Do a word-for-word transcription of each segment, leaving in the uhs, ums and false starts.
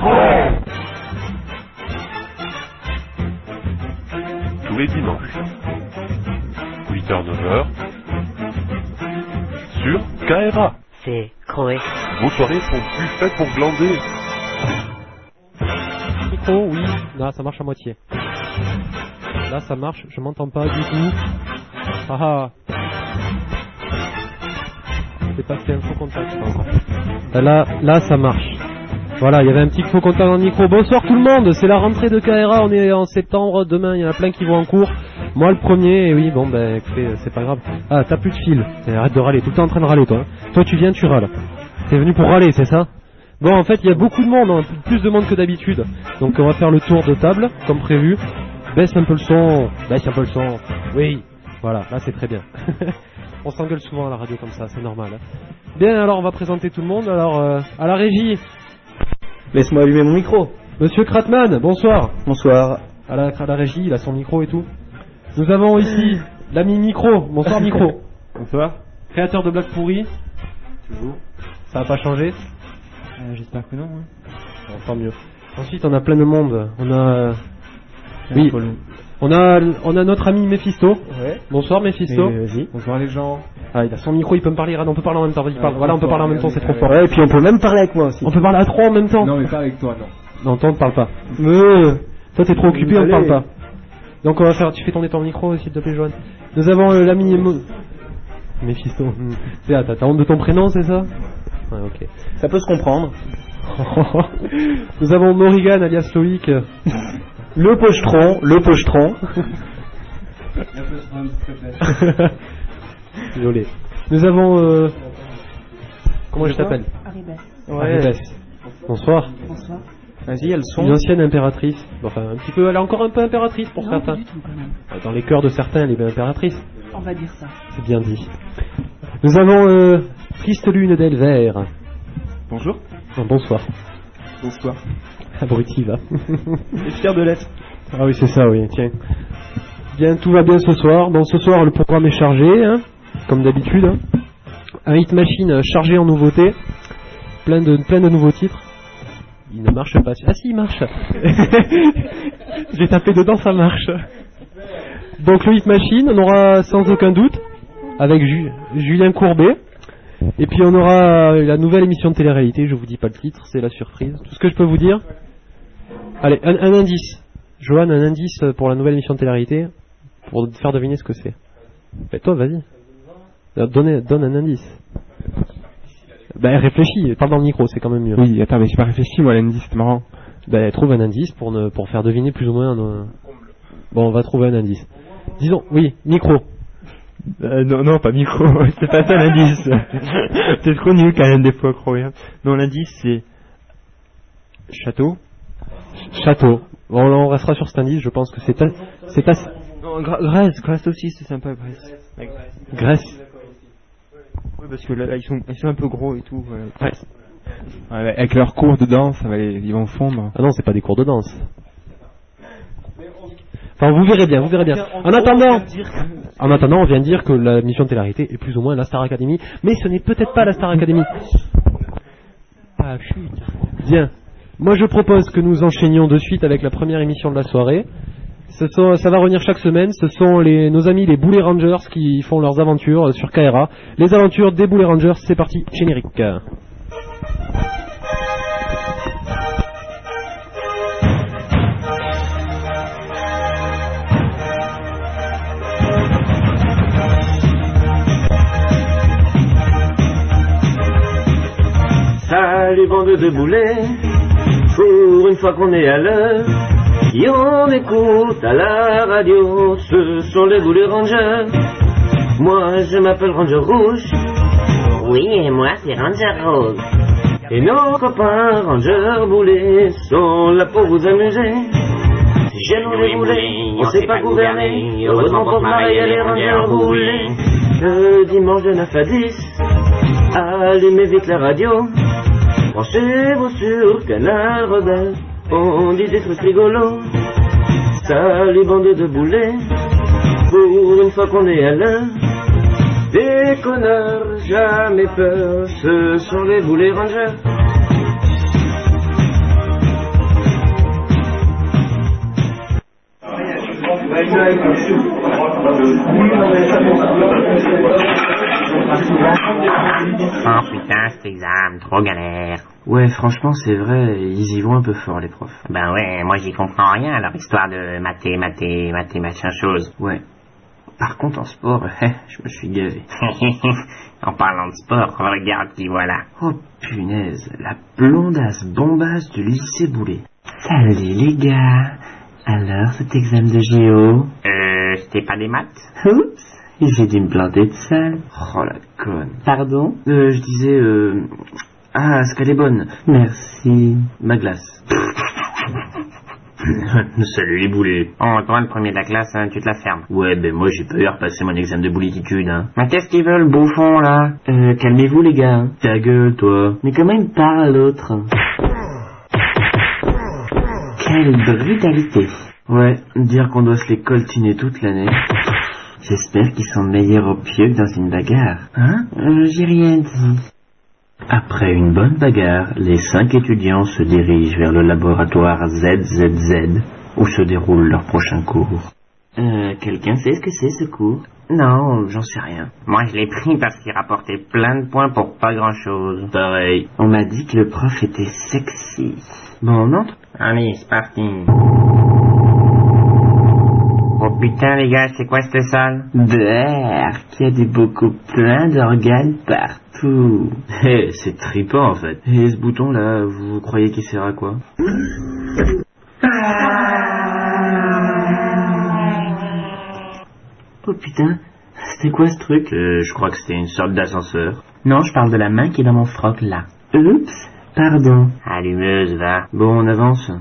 Croix. Tous les dimanches, huit heures neuf heures, sur K R A. C'est Croé. Vos soirées sont plus faites pour glander. Micro, oui. Là, ça marche à moitié. Là, ça marche. Je m'entends pas du tout. Ah ah. C'est parce qu'il y a un faux contact. Là, là, ça marche. Voilà, il y avait un petit faux contact dans le micro. Bonsoir tout le monde, c'est la rentrée de K R A, on est en septembre, demain il y en a plein qui vont en cours. Moi le premier, et oui, bon ben écoutez, c'est pas grave. Ah, t'as plus de fil, arrête de râler, tout le temps en train de râler toi. Toi tu viens, tu râles. T'es venu pour râler, c'est ça? Bon, en fait, il y a beaucoup de monde, hein, plus de monde que d'habitude. Donc on va faire le tour de table, comme prévu. Baisse un peu le son, baisse un peu le son. Oui, voilà, là c'est très bien. On s'engueule souvent à la radio comme ça, c'est normal. Bien, alors on va présenter tout le monde. Alors, euh, à la régie... Laisse-moi allumer mon micro. Monsieur Kratman, bonsoir. Bonsoir. À la, à la régie, il a son micro et tout. Nous avons ici l'ami Micro. Bonsoir Micro. Bonsoir. Créateur de blagues pourries. Toujours. Ça n'a pas changé euh, J'espère que non. Hein. Bon, tant mieux. Ensuite, on a plein de monde. On a... Oui. On a, on a notre ami Mephisto. Ouais. Bonsoir Mephisto. Et, vas-y. Bonsoir les gens. Ah, il a son micro, il peut me parler. On peut parler en même temps. Vas-y, parle. Voilà, on peut parler en même temps, c'est trop fort. Ouais, et puis on peut même parler avec moi aussi. On peut parler à trois en même temps. Non, mais pas avec toi, non. Non, toi on ne parle pas. Euh, toi t'es trop occupé, on ne parle pas. Donc on va faire, tu fais tourner ton micro s'il te plaît, Joanne. Nous avons euh, l'ami Mo... Mephisto. Mmh. C'est là, t'as honte de ton prénom, c'est ça? Ouais, ok. Ça peut se comprendre. Nous avons Morrigan alias Loïc. Le pochetron, le pochetron. Désolé. Nous avons euh... comment je t'appelle? Arribès. Ouais. Arribès. Bonsoir. Bonsoir. Vas-y, elles sont. Une ancienne impératrice. Enfin, un petit peu, elle est encore un peu impératrice pour non, certains. Pas du tout, quand même. Dans les cœurs de certains, elle est impératrice. On va dire ça. C'est bien dit. Nous avons euh, Triste Lune d'Elvert. Bonjour. Oh, bonsoir. Bonsoir. Abruti, va. Et fier de l'être. Ah oui, c'est ça, oui, tiens. Bien, tout va bien ce soir. Bon, ce soir, le programme est chargé, hein, comme d'habitude. Hein. Un hit machine chargé en nouveautés. Plein de, plein de nouveaux titres. Il ne marche pas. Ah si, il marche. J'ai tapé dedans, ça marche. Donc le hit machine, on aura sans aucun doute avec Ju- Julien Courbet. Et puis on aura la nouvelle émission de télé-réalité. Je vous dis pas le titre, c'est la surprise. Tout ce que je peux vous dire. Allez, un, un indice. Johan, un indice pour la nouvelle émission de télé-réalité pour te faire deviner ce que c'est. Ben toi, vas-y. Donne, donne un indice. Ben réfléchis, parle dans le micro, c'est quand même mieux. Oui, attends, mais j'ai pas réfléchi moi l'indice, c'est marrant. Ben trouve un indice pour ne, pour faire deviner plus ou moins. Un... Bon, on va trouver un indice. Disons, oui, micro. Euh, non, non, pas micro, c'est pas ça l'indice. C'est trop nul quand même des fois, croyez. Non, l'indice c'est château. Château. Bon, là, on restera sur cet indice, je pense que c'est ta... c'est assez... Non, Gra- Grèce, Grèce aussi, c'est sympa, Grèce. Grèce. Oui, parce que là, là, ils sont, ils sont un peu gros et tout. Voilà. Ouais. Ouais, avec leurs cours de danse, ça va les, ils vont fondre. Ah non, c'est pas des cours de danse. Enfin, vous verrez bien, vous verrez bien. En attendant, en attendant, on vient de dire que la mission de télé-réalité est plus ou moins la Star Academy, mais ce n'est peut-être pas la Star Academy. Ah, chut. Bien. Moi, je propose que nous enchaînions de suite avec la première émission de la soirée. Ce sont, ça va revenir chaque semaine. Ce sont les, nos amis les Boulet Rangers qui font leurs aventures sur K R A. Les aventures des Boulet Rangers, c'est parti, générique. Salut bande de boulets, pour une fois qu'on est à l'heure, et on écoute à la radio, ce sont les Boulets Rangers. Moi je m'appelle Ranger Rouge, Oui, et moi, c'est Ranger Rose. et nos copains Ranger Boulets sont là pour vous amuser. Si j'ai nous les boulets, on sait pas gouverner, heureusement pour Marie et les Rangers Boulets. Le dimanche de neuf à dix, allumez vite la radio, branchez-vous sur Canal Rebelle, on dit des trucs rigolos. Salut bande de boulets, pour une fois qu'on est à l'heure, des connards, jamais peur, ce sont les Boulets Rangers. Oh putain, cet examen, trop galère. Ouais, franchement, c'est vrai, ils y vont un peu fort, les profs. Ben ouais, moi j'y comprends rien, leur histoire de mathé, mathé, mathé, machin chose. Ouais. Par contre, en sport, je me suis gavé. En parlant de sport, regarde qui voilà. Oh punaise, la blondasse bombasse du lycée Boulet. Salut les gars. Alors, cet examen de géo? Euh, c'était pas des maths? Oups, j'ai dû me planter de salle. Oh la conne. Pardon? Euh, je disais, euh... Ah, est-ce qu'elle est bonne? Merci. Ma glace. Salut les boulets. Oh, toi, le premier de la classe, hein, tu te la fermes. Ouais, ben moi j'ai peur de passer mon examen de boulititude, hein. Mais qu'est-ce qu'ils veulent, bouffon, là? Euh, calmez-vous les gars. Ta gueule, toi. Mais comment il me parle, l'autre? Quelle brutalité. Ouais, dire qu'on doit se les coltiner toute l'année. J'espère qu'ils sont meilleurs au pieu que dans une bagarre. Hein? Euh, j'ai rien dit. Après une bonne bagarre, les cinq étudiants se dirigent vers le laboratoire Z Z Z, où se déroule leur prochain cours. Euh, quelqu'un sait ce que c'est ce cours? Non, j'en sais rien. Moi, je l'ai pris parce qu'il rapportait plein de points pour pas grand-chose. Pareil. On m'a dit que le prof était sexy. Bon, on entre? Allez, c'est parti. Oh putain, les gars, c'est quoi cette salle? D'air, qui a des bocaux pleins d'organes partout. Hé, hey, c'est trippant en fait. Et ce bouton là, vous croyez qu'il sert à quoi? Oh putain, c'était quoi ce truc? Euh, je crois que c'était une sorte d'ascenseur. Non, je parle de la main qui est dans mon froc là. Oups, pardon. Allumeuse, va. Bon, on avance.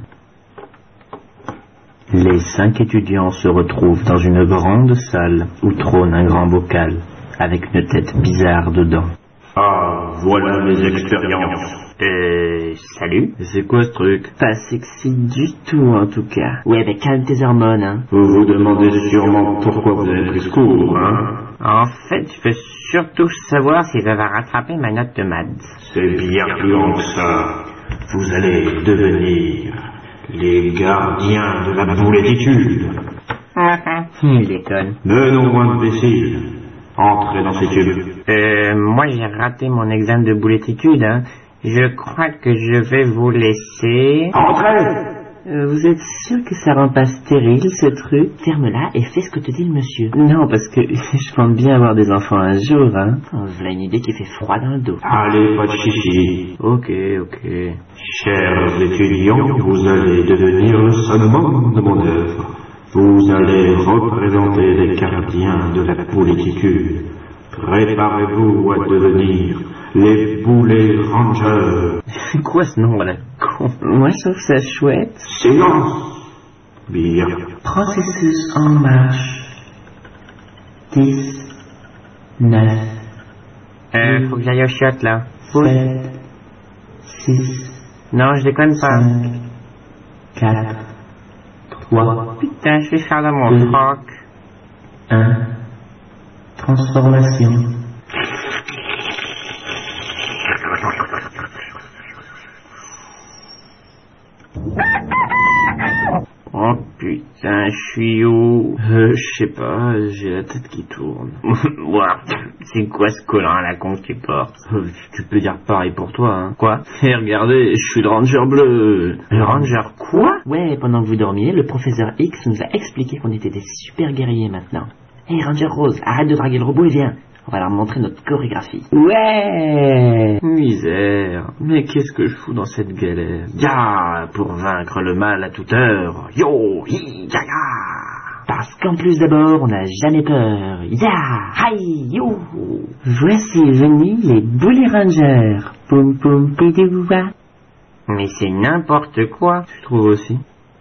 Les cinq étudiants se retrouvent dans une grande salle où trône un grand bocal, avec une tête bizarre dedans. Ah, voilà mes expériences. Euh, salut. C'est quoi ce truc? Pas sexy du tout en tout cas. Ouais, mais calme tes hormones, hein. Vous vous demandez sûrement pourquoi vous avez pris ce cours, hein? En fait, je veux surtout savoir si ça va rattraper ma note de maths. C'est bien plus long que ça. Vous allez devenir les gardiens de la boulétitude. Il déconne. Mais non moins imbécile. Entrez dans ces tubes. Euh, moi j'ai raté mon examen de boulétitude, hein. Je crois que je vais vous laisser... Entrez! Euh, vous êtes sûr que ça rend pas stérile, ce truc? Ferme-la et fais ce que te dit le monsieur. Non, parce que je compte bien avoir des enfants un jour, hein. Oh, voilà une idée qui fait froid dans le dos. Allez, pas de chichi. Ok, ok. Chers étudiants, vous allez devenir le summum de mon œuvre. Vous allez représenter les gardiens de la boulétitude. Préparez-vous à devenir les Boulets Rangers. C'est quoi ce nom à la con? Moi je trouve ça chouette. Silence. Bien. Processus en marche. dix, neuf, Euh, faut que j'aille au chiottes, là. sept, six, Non, je déconne pas. cinq, quatre, trois, Putain, je vais faire dans mon Deux. froc. un. Transformation. Oh putain, je suis où? Euh, je sais pas, j'ai la tête qui tourne. Ouah, c'est quoi ce collant à la con que tu portes? Euh, Tu peux dire pareil pour toi, hein. Quoi? Et regardez, je suis le ranger bleu. Le ranger quoi? Ouais, pendant que vous dormiez, le professeur X nous a expliqué qu'on était des super guerriers maintenant. Hé, hey, ranger rose, arrête de draguer le robot et viens. On va leur montrer notre chorégraphie. Ouais. Misère. Mais qu'est-ce que je fous dans cette galère? Ya, pour vaincre le mal à toute heure. Yo, hi, ya, ya. Parce qu'en plus d'abord, on n'a jamais peur. Ya, hi, yo. Voici venus les Bully Rangers. Poum poum pidouva. Mais c'est n'importe quoi. Tu trouves aussi?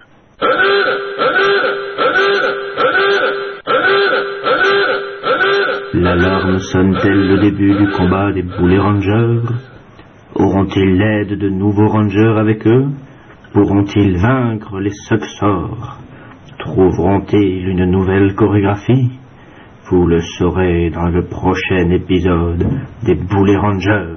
L'alarme sonne-t-elle le début du combat des Bully Rangers? Auront-ils l'aide de nouveaux Rangers avec eux? Pourront-ils vaincre les Suxors? Trouveront-ils une nouvelle chorégraphie? Vous le saurez dans le prochain épisode des Bully Rangers.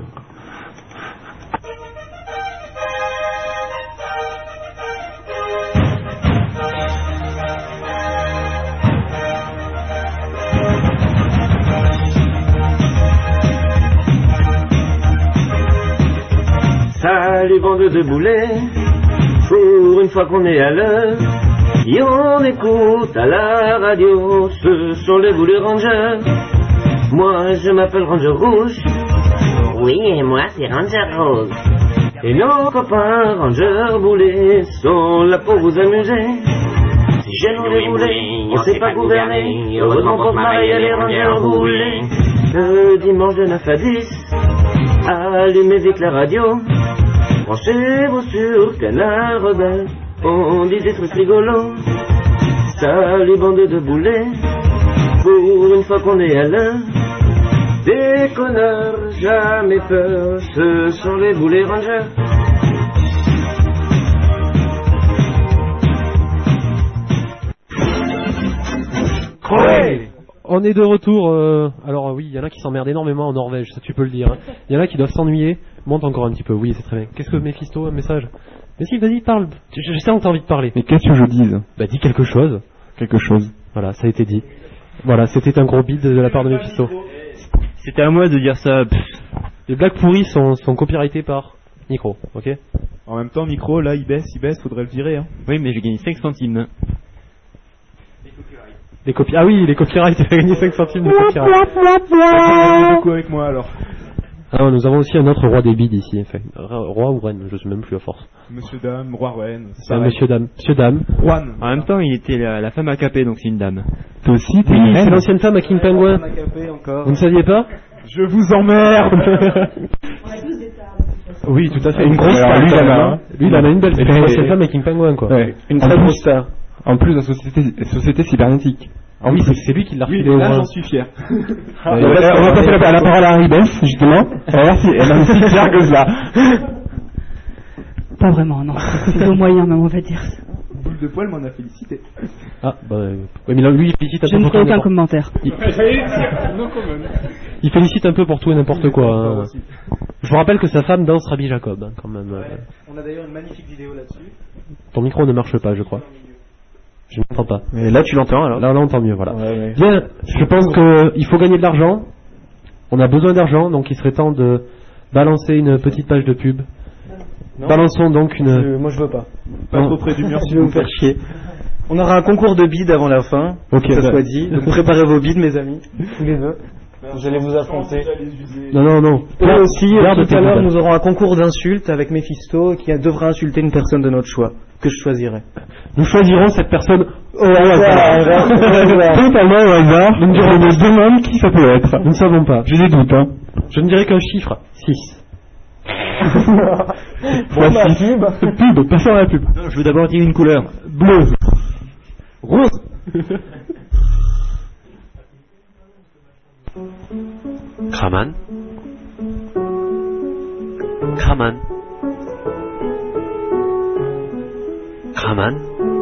Salut bande de boulets, pour une fois qu'on est à l'heure, et on écoute à la radio, ce sont les boulets rangers. Moi je m'appelle Ranger Rouge. Oui, et moi c'est Ranger Rose. Et nos copains Ranger Boulets sont là pour vous amuser. Si j'ai nous les boulets, on sait pas gouverner. Heureusement pour Marie, elle est Ranger Boulets. Le dimanche de neuf à dix, allumez vite la radio. Branchez-vous sur Canard Rebelle, on dit des trucs rigolos. Salut bande de boulets, pour une fois qu'on est à l'heure. Des connards, jamais peur, ce sont les boulets rangers. Ouais. On est de retour, euh, alors oui, il y en a qui s'emmerdent énormément en Norvège, ça tu peux le dire. Hein. Il y en a qui doivent s'ennuyer, monte encore un petit peu, oui c'est très bien. Qu'est-ce que Mephisto, un message? Mais si, vas-y, parle, je, je sais que t'as envie de parler. Mais qu'est-ce que je dise? Bah dis quelque chose. Quelque chose. Voilà, ça a été dit. Voilà, c'était un gros bide de la part de Mephisto. C'était à moi de dire ça. Pff. Les blagues pourries sont, sont copyrightées par Micro, ok? En même temps, Micro, là, il baisse, il baisse, faudrait le virer. Hein. Oui, mais j'ai gagné cinq centimes. Les copies. Ah oui, les copyrights, tu as gagné cinq centimes de copyright. Ah, beaucoup avec moi alors. Ah, nous avons aussi un autre roi des bides ici, enfin, roi ou reine, je sais même plus à force. Monsieur Dame, Roi Reine. C'est un monsieur Dame. Monsieur Dame. Juan. En même temps, il était la, la femme à capé, donc c'est une dame. Toi aussi, t'es Oui, une c'est reine. l'ancienne femme à King Penguin. encore. Vous ne saviez pas? Je vous emmerde. Oui, tout à fait. Une grosse Alors, star, lui, il quand en même, a, hein. lui, il en a une belle. C'est Et- l'ancienne femme à King Penguin, quoi. Ouais, une très grosse star. En plus, la société, société cybernétique. Ah oui, c'est c'est lui qui l'a Oui, refilé au là moins. j'en suis fier. Ah, on, va passer, on va passer la, la parole à Harry Bess, justement. On va voir si elle est aussi fière que ça. Pas vraiment, non. C'est au moyen, même, on va dire. Boule de poil m'en a félicité. Ah, bah, euh, ouais, mais là, lui, il félicite un Je peu ne pour ferai tout et aucun n'importe- commentaire. Non, quand même. Il félicite un peu pour tout et n'importe quoi. Hein. Je vous rappelle que sa femme danse Rabbi Jacob, hein, quand même. Ouais. On a d'ailleurs une magnifique vidéo là-dessus. Ton micro ne marche pas, je crois. Je n'entends pas. Mais là, tu l'entends alors. Là, on l'entend mieux, voilà. Ouais, ouais. Bien, je pense qu'il faut gagner de l'argent. On a besoin d'argent, donc il serait temps de balancer une petite page de pub. Non. Balançons donc une... Je- moi je veux pas. Pas Non. trop près du mur, Je vais vous faire chier. On aura un concours de bides avant la fin, Ok, que ça bah. soit dit. Donc préparez vos bides, mes amis. Tous les deux. Vous allez vous affronter. Non, non, non. Et aussi, Garde tout tes à l'heure, bides. nous aurons un concours d'insultes avec Mephisto qui devra insulter une personne de notre choix, que je choisirai. Nous choisirons cette personne au hasard. hasard. Totalement au hasard. Nous ne dirons Je me demande qui ça peut être. Nous ne savons pas. J'ai des doutes, hein. Je ne dirai qu'un chiffre. six. Bon, bah, pub. Pub, passons à la pub. Non, je veux d'abord dire une couleur. Bleu. Rose. Kraman Kraman Kraman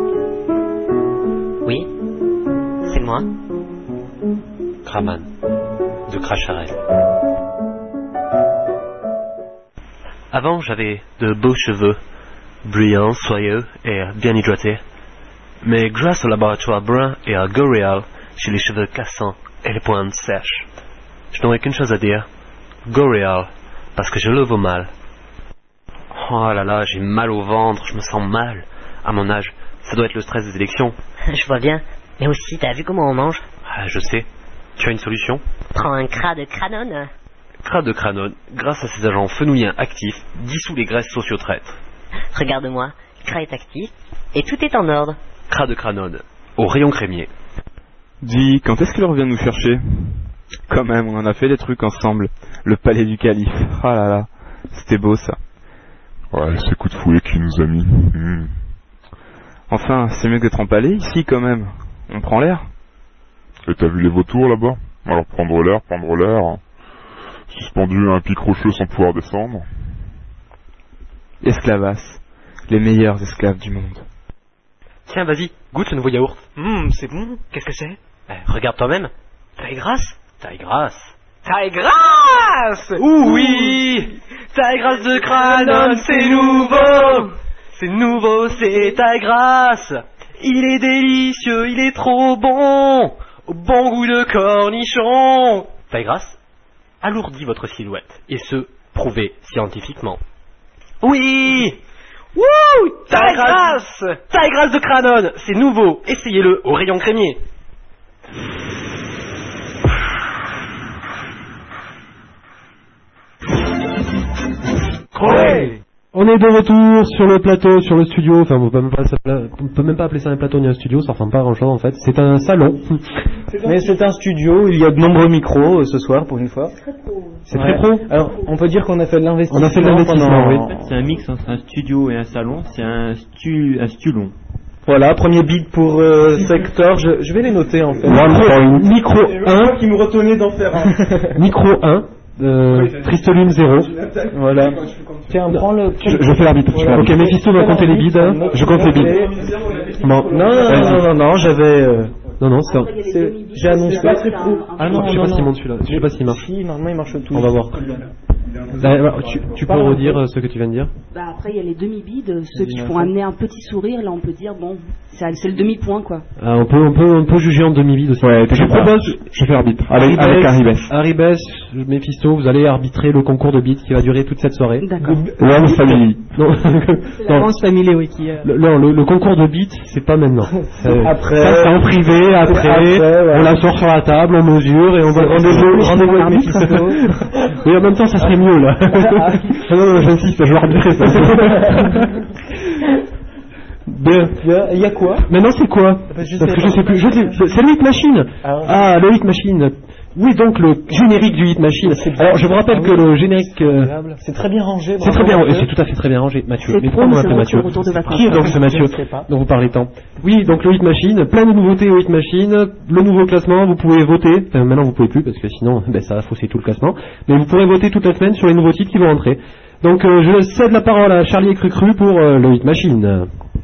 Oui, c'est moi. Kraman de Cracharel. Avant, j'avais de beaux cheveux, brillants, soyeux et bien hydratés. Mais grâce au laboratoire brun et à Goreal, j'ai les cheveux cassants et les pointes sèches. Je n'aurais qu'une chose à dire. Goreal, parce que je le vaux mal. Oh là là, j'ai mal au ventre, je me sens mal. À mon âge, ça doit être le stress des élections. Je vois bien. Mais aussi, t'as vu comment on mange? Ah, je sais. Tu as une solution? Prends un cras de cranone. Cras de Cranone, grâce à ses agents fenouillens actifs, dissout les graisses sociotraîtres. Regarde-moi, Cras est actif et tout est en ordre. Cras de Cranone, au rayon crémier. Dis, quand est-ce qu'il revient nous chercher? Quand même, on en a fait des trucs ensemble. Le palais du calife. Ah là là, c'était beau ça. Ouais, c'est coup de fouet qui nous a mis. Hmm. Enfin, c'est mieux que d'être en palais ici quand même. On prend l'air. Et t'as vu les vautours là-bas? Alors prendre l'air, prendre l'air. Suspendu à un pic rocheux sans pouvoir descendre. Esclavas. Les meilleurs esclaves du monde. Tiens, vas-y, goûte le nouveau yaourt. Hum, c'est bon. Qu'est-ce que c'est? Eh, regarde toi-même. Taille grasse. Taille grasse. Taille grasse. Ouh oui. Taille grasse de Cranone, c'est nouveau. C'est nouveau, c'est taille grasse. Il est délicieux, il est trop bon. Au bon goût de cornichon. Taille grasse alourdit votre silhouette, et ce, prouvé scientifiquement. Oui. Wouh, taille grasse, taille grasse de Cranon, c'est nouveau, essayez-le au rayon crémier. Ouais. On est de retour sur le plateau, sur le studio, enfin on peut même pas, on peut même pas appeler ça un plateau ni un studio, ça ressemble pas à grand chose en fait, c'est un salon. Mais c'est un studio, il y a de nombreux micros euh, ce soir pour une fois. C'est très pro. Alors on peut dire qu'on a fait de l'investissement. On a fait de l'investissement, oui. En fait, c'est un mix entre un studio et un salon, c'est un, stu... un stulon. Voilà, premier beat pour euh, Sector, je, je vais les noter en fait. One micro un, qui me retenait d'en faire un. micro un, euh, Triste Lune zéro. Voilà. Tiens, prends le... Je, je fais l'arbitre. Voilà. Ok, Mephisto va compter les bides, hein. Je compte les bides. Bon. Non, non, non, non, non, non, j'avais... Euh... Non, non, c'est... c'est... J'ai annoncé... Pas très pro. Ah non, je sais pas s'il monte celui-là. Je sais pas s'il marche. Si, normalement il marche tout. On va voir. Bah, tu, tu peux redire ce que tu viens de dire? Bah après il y a les demi-bides, ceux qui font amener un petit sourire, là on peut dire bon, c'est, c'est le demi-point quoi. Ah, on peut on peut on peut juger en demi-bide aussi. Ouais, je propose, je fais l'arbitre avec avec Arribes. Arribes, Mephisto, vous allez arbitrer le concours de beats qui va durer toute cette soirée. D'accord. One Family. Non, non. One Family oui qui. Euh... Le, non, le, le concours de beats c'est pas maintenant. C'est, après. Ça c'est en privé. Après, après ouais. On la sort sur la table, on mesure et on va rendez-vous rendez-vous avec Mephisto. Et en même temps ça serait mieux là. Ah, non, non, j'insiste, je vais arbitrer ça. Bien. Il y a quoi? Maintenant, c'est quoi? Parce que je sais plus. Je sais, c'est le Hit Machine. Ah, ouais. Ah, le Hit Machine. Oui, donc le générique du Hit Machine. Alors, je vous rappelle ah, oui. que le générique. Euh... C'est très bien rangé. C'est très bien, et c'est tout à fait très bien rangé, Mathieu. C'est mais pourquoi on l'appelle Mathieu? Qui est donc ce Mathieu dont vous parlez tant? Oui, donc le Hit Machine, plein de nouveautés au Hit Machine, le nouveau classement, vous pouvez voter. Enfin, maintenant, vous pouvez plus parce que sinon, ben, ça a faussé tout le classement. Mais vous pourrez voter toute la semaine sur les nouveaux titres qui vont entrer. Donc, euh, je cède la parole à Charlie et Cru-Cru pour euh, le Hit Machine.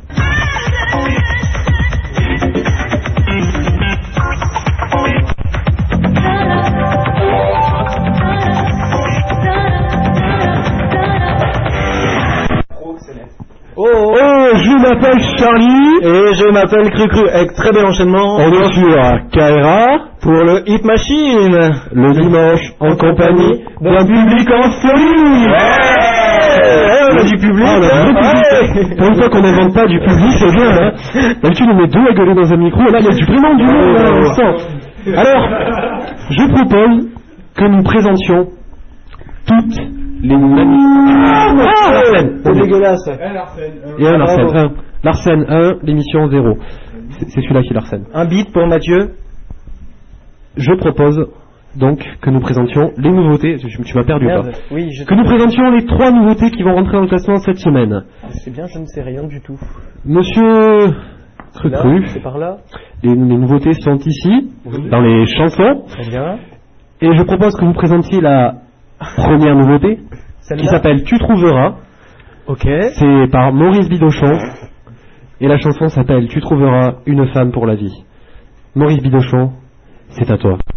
Oh, oh, oh, je m'appelle Charlie et je m'appelle Cru-Cru avec très bel enchaînement. On est sur K R A pour le Hit Machine le dimanche en compagnie d'un public en folie. Ouais, on a du public. Ah, hein. Ouais. Pour une fois qu'on n'invente pas du public, c'est bien. Hein. D'habitude, on met deux à gueuler dans un micro. Là, il y a du vraiment du monde. Là, alors, je propose que nous présentions toutes les magnifiques. Ah, ah, Larsen, c'est dégueulasse. Un Larsen. Et un Larsen. Un. Larsen un, l'émission zéro. C'est, c'est celui-là qui est Larsen. Un beat pour Mathieu. Je propose donc que nous présentions les nouveautés. Tu, tu m'as perdu Merde. Pas Oui, je que nous présentions les trois nouveautés qui vont rentrer dans le classement cette semaine. C'est bien, je ne sais rien du tout. Monsieur Cru-Cru. C'est par là. Les, les nouveautés sont ici, oui. Dans les chansons. Très bien. Et je propose que vous présentiez la première nouveauté, celle-là, qui s'appelle Tu trouveras. Ok. C'est par Maurice Bidochon. Et la chanson s'appelle Tu trouveras une femme pour la vie. Maurice Bidochon, c'est à toi.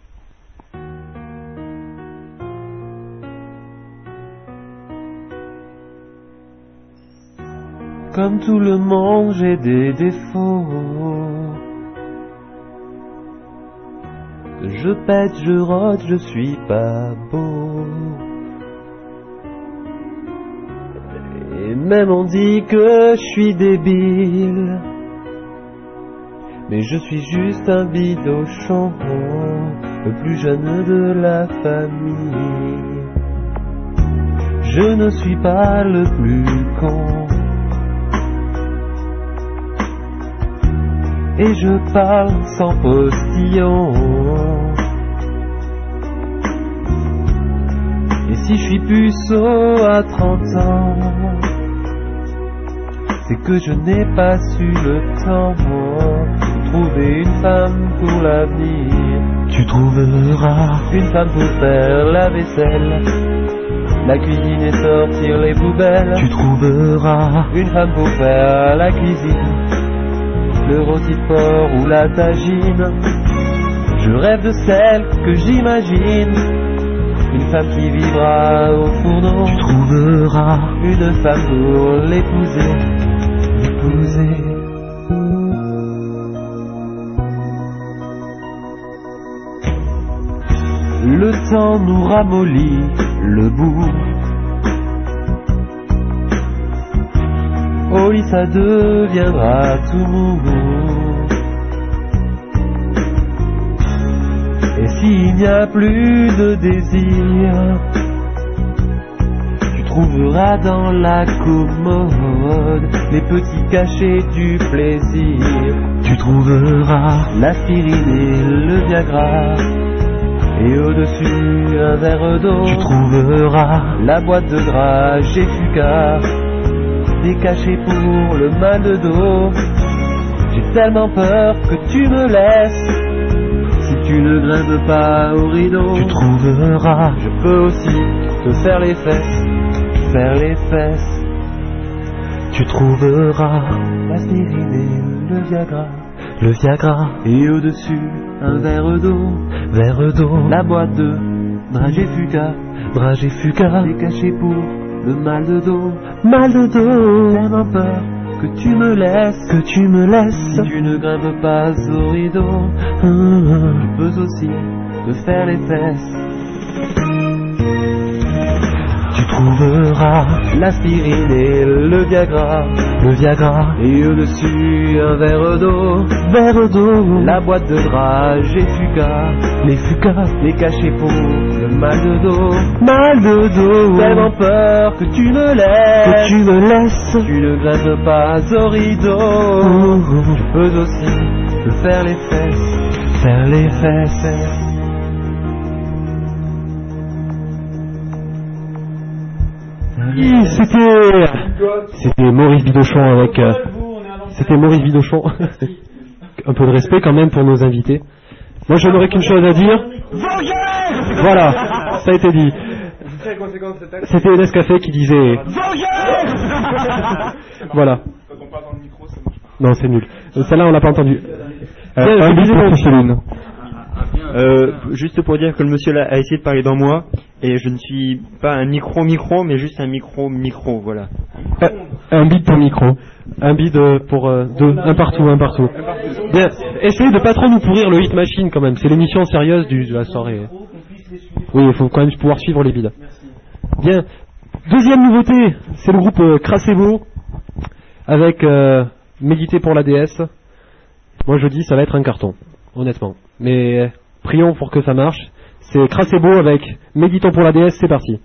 Comme tout le monde, j'ai des défauts. Je pète, je rote, je suis pas beau. Et même on dit que je suis débile. Mais je suis juste un bidochon, le plus jeune de la famille. Je ne suis pas le plus con. Et je parle sans postillon. Et si je suis puceau à trente ans, c'est que je n'ai pas su le temps de trouver une femme pour l'avenir. Tu trouveras une femme pour faire la vaisselle, la cuisine et sortir les poubelles. Tu trouveras une femme pour faire la cuisine, le rôti de porc ou la tagine. Je rêve de celle que j'imagine, une femme qui vivra au fourneau. Tu trouveras une femme pour l'épouser, l'épouser. Le temps nous ramollit le bout. ça deviendra tout mou. Et s'il n'y a plus de désir, tu trouveras dans la commode les petits cachets du plaisir. Tu trouveras l'aspirine et le Viagra, et au-dessus un verre d'eau. Tu trouveras la boîte de drap G-Fuca, des cachets pour le mal de dos. J'ai tellement peur que tu me laisses. Si tu ne grimpes pas au rideau, tu trouveras, je peux aussi te faire les fesses, faire les fesses. Tu trouveras l'aspirine et le Viagra, le Viagra, et au-dessus un verre d'eau, verre d'eau, la boîte de dragé fuca, dragé fuca, des cachets pour le mal de dos, mal de dos. Tellement peur que tu me laisses, que tu me laisses. Si tu ne grimpes pas au rideau, je peux aussi te faire les fesses. Tu trouveras l'aspirine et le Viagra, le Viagra, et au-dessus un verre d'eau, verre d'eau, la boîte de drap G-Fuca, les Fuca, les cachets pour le mal de dos, mal de dos. Tellement peur que tu me laisses, que tu me laisses. Tu ne grimpes pas au rideau, je peux aussi te faire les fesses, faire les fesses. C'était c'était Maurice Bidochon avec euh, c'était Maurice Bidochon. Un peu de respect quand même pour nos invités. Moi je n'aurais qu'une chose à dire. Voilà, ça a été dit. C'était Nescafé qui disait. Voilà. Non, c'est nul. Celle-là on l'a pas entendu. Euh, un bisou pour Céline. Euh, juste pour dire que le monsieur là a essayé de parler dans moi et je ne suis pas un micro-micro mais juste un micro-micro, voilà. Euh, un bide pour micro. Un bide pour euh, deux, un partout, un partout. Bien, essayez de pas trop nous pourrir le Hit Machine quand même, c'est l'émission sérieuse du, de la soirée. Oui, il faut quand même pouvoir suivre les bides. Bien, deuxième nouveauté, c'est le groupe euh, Cracebo avec euh, Méditer pour la déesse. Moi je dis ça va être un carton, honnêtement. Mais prions pour que ça marche. C'est Cracebo avec Méditons pour la déesse, c'est parti.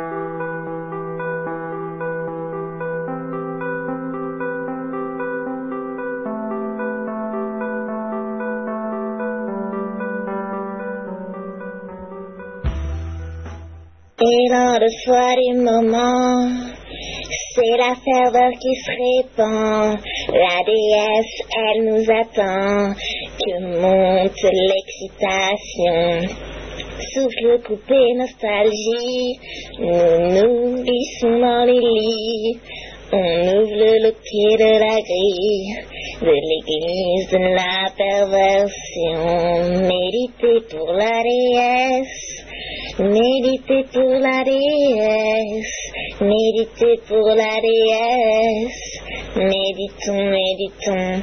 Et dans le foie des moments, c'est la ferveur qui se répand. La déesse, elle nous attend. Que monte l'excitation. Souffle coupé, nostalgie. Nous nous glissons dans les lits. On ouvre le loquet de la grille de l'église de la perversion. Méditer pour la déesse. Méditer pour la déesse, méditer pour la déesse, méditons, méditons.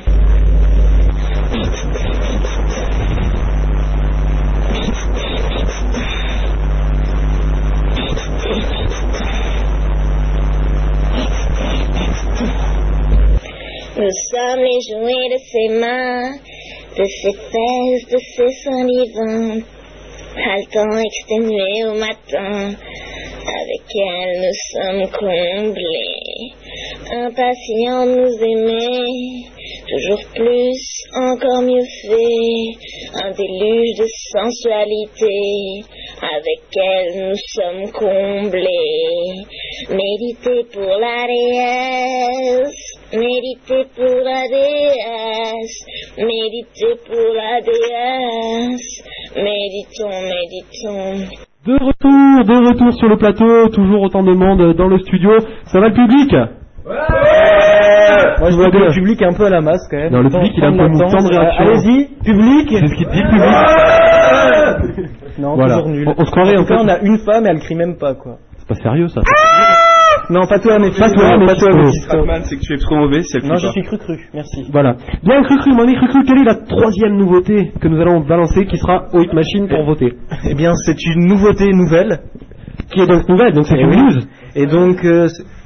Nous sommes les jouets de ses mains, de ses fesses, de ses seins divins. Haletant, exténué au matin, avec elle nous sommes comblés, impatients de nous aimer, toujours plus, encore mieux fait, un déluge de sensualité, avec elle nous sommes comblés, méditer pour la déesse, méditer pour la déesse, méditer pour la déesse. Méditons, méditons. De retour, de retour sur le plateau, toujours autant de monde dans le studio. Ça va le public? Ouais. Moi je vois que le public est un peu à la masse quand même. Non, le public il a un peu une temps de réaction. Allez-y, public. C'est ce qu'il dit, public. Non, voilà. toujours nul. On, on se croirait en tout cas, on a une femme et elle crie même pas quoi. C'est pas sérieux ça. Non, pas toi, mais pas toi, mais pas toi. Batman, c'est que tu es trop mauvais, c'est le Non, je suis cru-cru, merci. Voilà. Bien cru-cru, mon ami cru-cru, quelle est la troisième nouveauté que nous allons balancer qui sera au Hit Machine pour voter? Eh bien, c'est une nouveauté nouvelle. Qui est donc nouvelle, donc c'est une oui. news. Et donc, euh,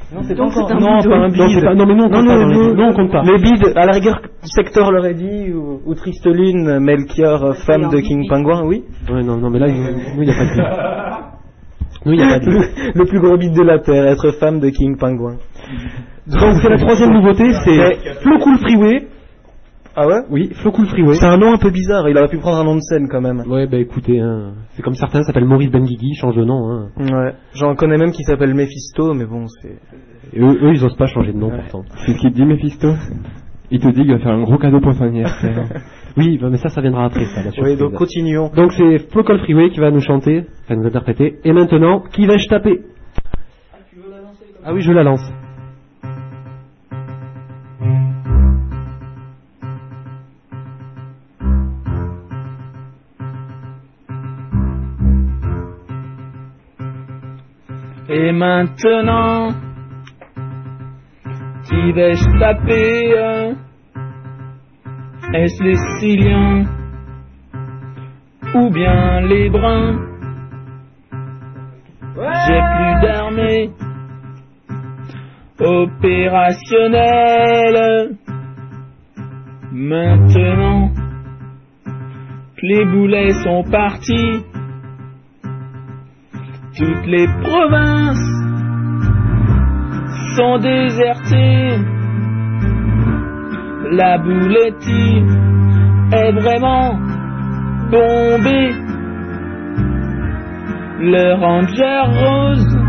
Non, c'est Donc pas encore. c'est un Non, bide. pas un bide. Non, c'est pas- non, mais nous, on compte pas dans les bides. Nous, on compte pas. Les bides, à la rigueur, Sector l'aurait dit, ou, ou Triste Lune, Melchior, femme de King Pingouin, oui. Ouais, non, non, mais là, nous, il n'y a pas de bide. Nous, il n'y a pas de bide. Le, le plus gros bide de la Terre, être femme de King Pingouin. Donc, c'est la troisième nouveauté, c'est Flow Cool Freeway. Ah ouais? Oui, Flow Cool Freeway. C'est un nom un peu bizarre, il aurait pu prendre un nom de scène quand même. Ouais, bah écoutez, hein, c'est comme certains s'appellent Maurice Benguigui, change de nom. Hein. Ouais, j'en connais même qui s'appelle Mephisto, mais bon, c'est... Et eux, eux, ils osent pas changer de nom, ouais. Pourtant. C'est ce qu'il te dit, Mephisto. Il te dit qu'il va faire un gros cadeau pour son anniversaire. Oui, bah, mais ça, ça viendra après, ça, la surprise. Oui, donc continuons. Donc c'est Flow Cool Freeway qui va nous chanter, enfin nous interpréter. Et maintenant, qui vais-je taper? Ah oui, je la lance. Et maintenant, qui vais-je taper? euh, Est-ce les Siciliens ou bien les Bruns? J'ai plus d'armée opérationnelle. Maintenant que les boulets sont partis, toutes les provinces sont désertées. La Bouletti est vraiment bombée. Le Ranger rose,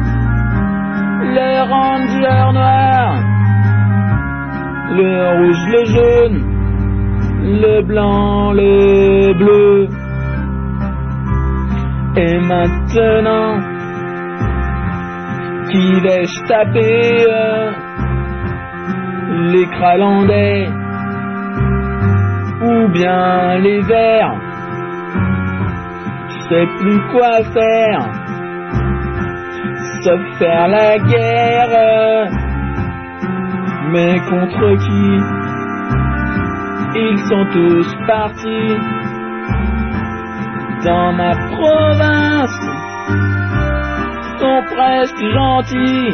le Ranger noir, le rouge, le jaune, le blanc, le bleu. Et maintenant, qui vais-je taper? euh, Les Cralandais ou bien les Verts? Je sais plus quoi faire, sauf faire la guerre. Mais contre qui? Ils sont tous partis. Dans ma province, sont presque gentils.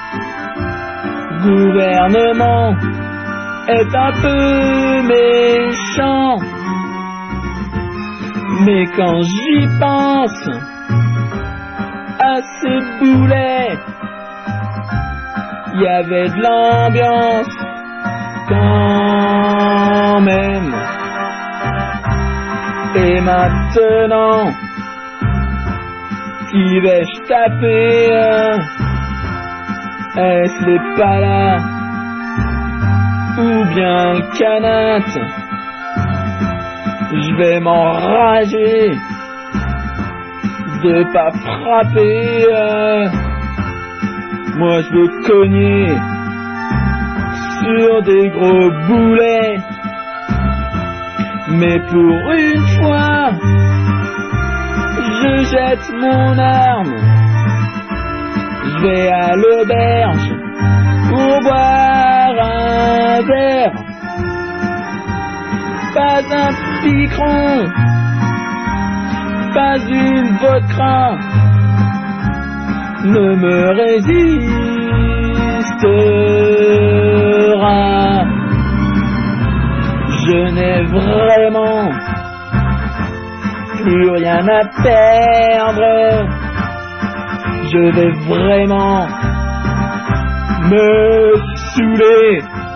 Gouvernement est un peu méchant. Mais quand j'y pense à ces boulets, il y avait de l'ambiance quand même. Et maintenant, qui vais-je taper? euh, Est-ce les Palas ou bien le Canat? Je vais m'enrager de pas frapper. euh, Moi je veux cogner sur des gros boulets. Mais pour une fois, je jette mon arme. Je vais à l'auberge pour boire un verre. Pas un picron, pas une vodka ne me résistera. Je n'ai vraiment plus rien à perdre. Je vais vraiment me saouler.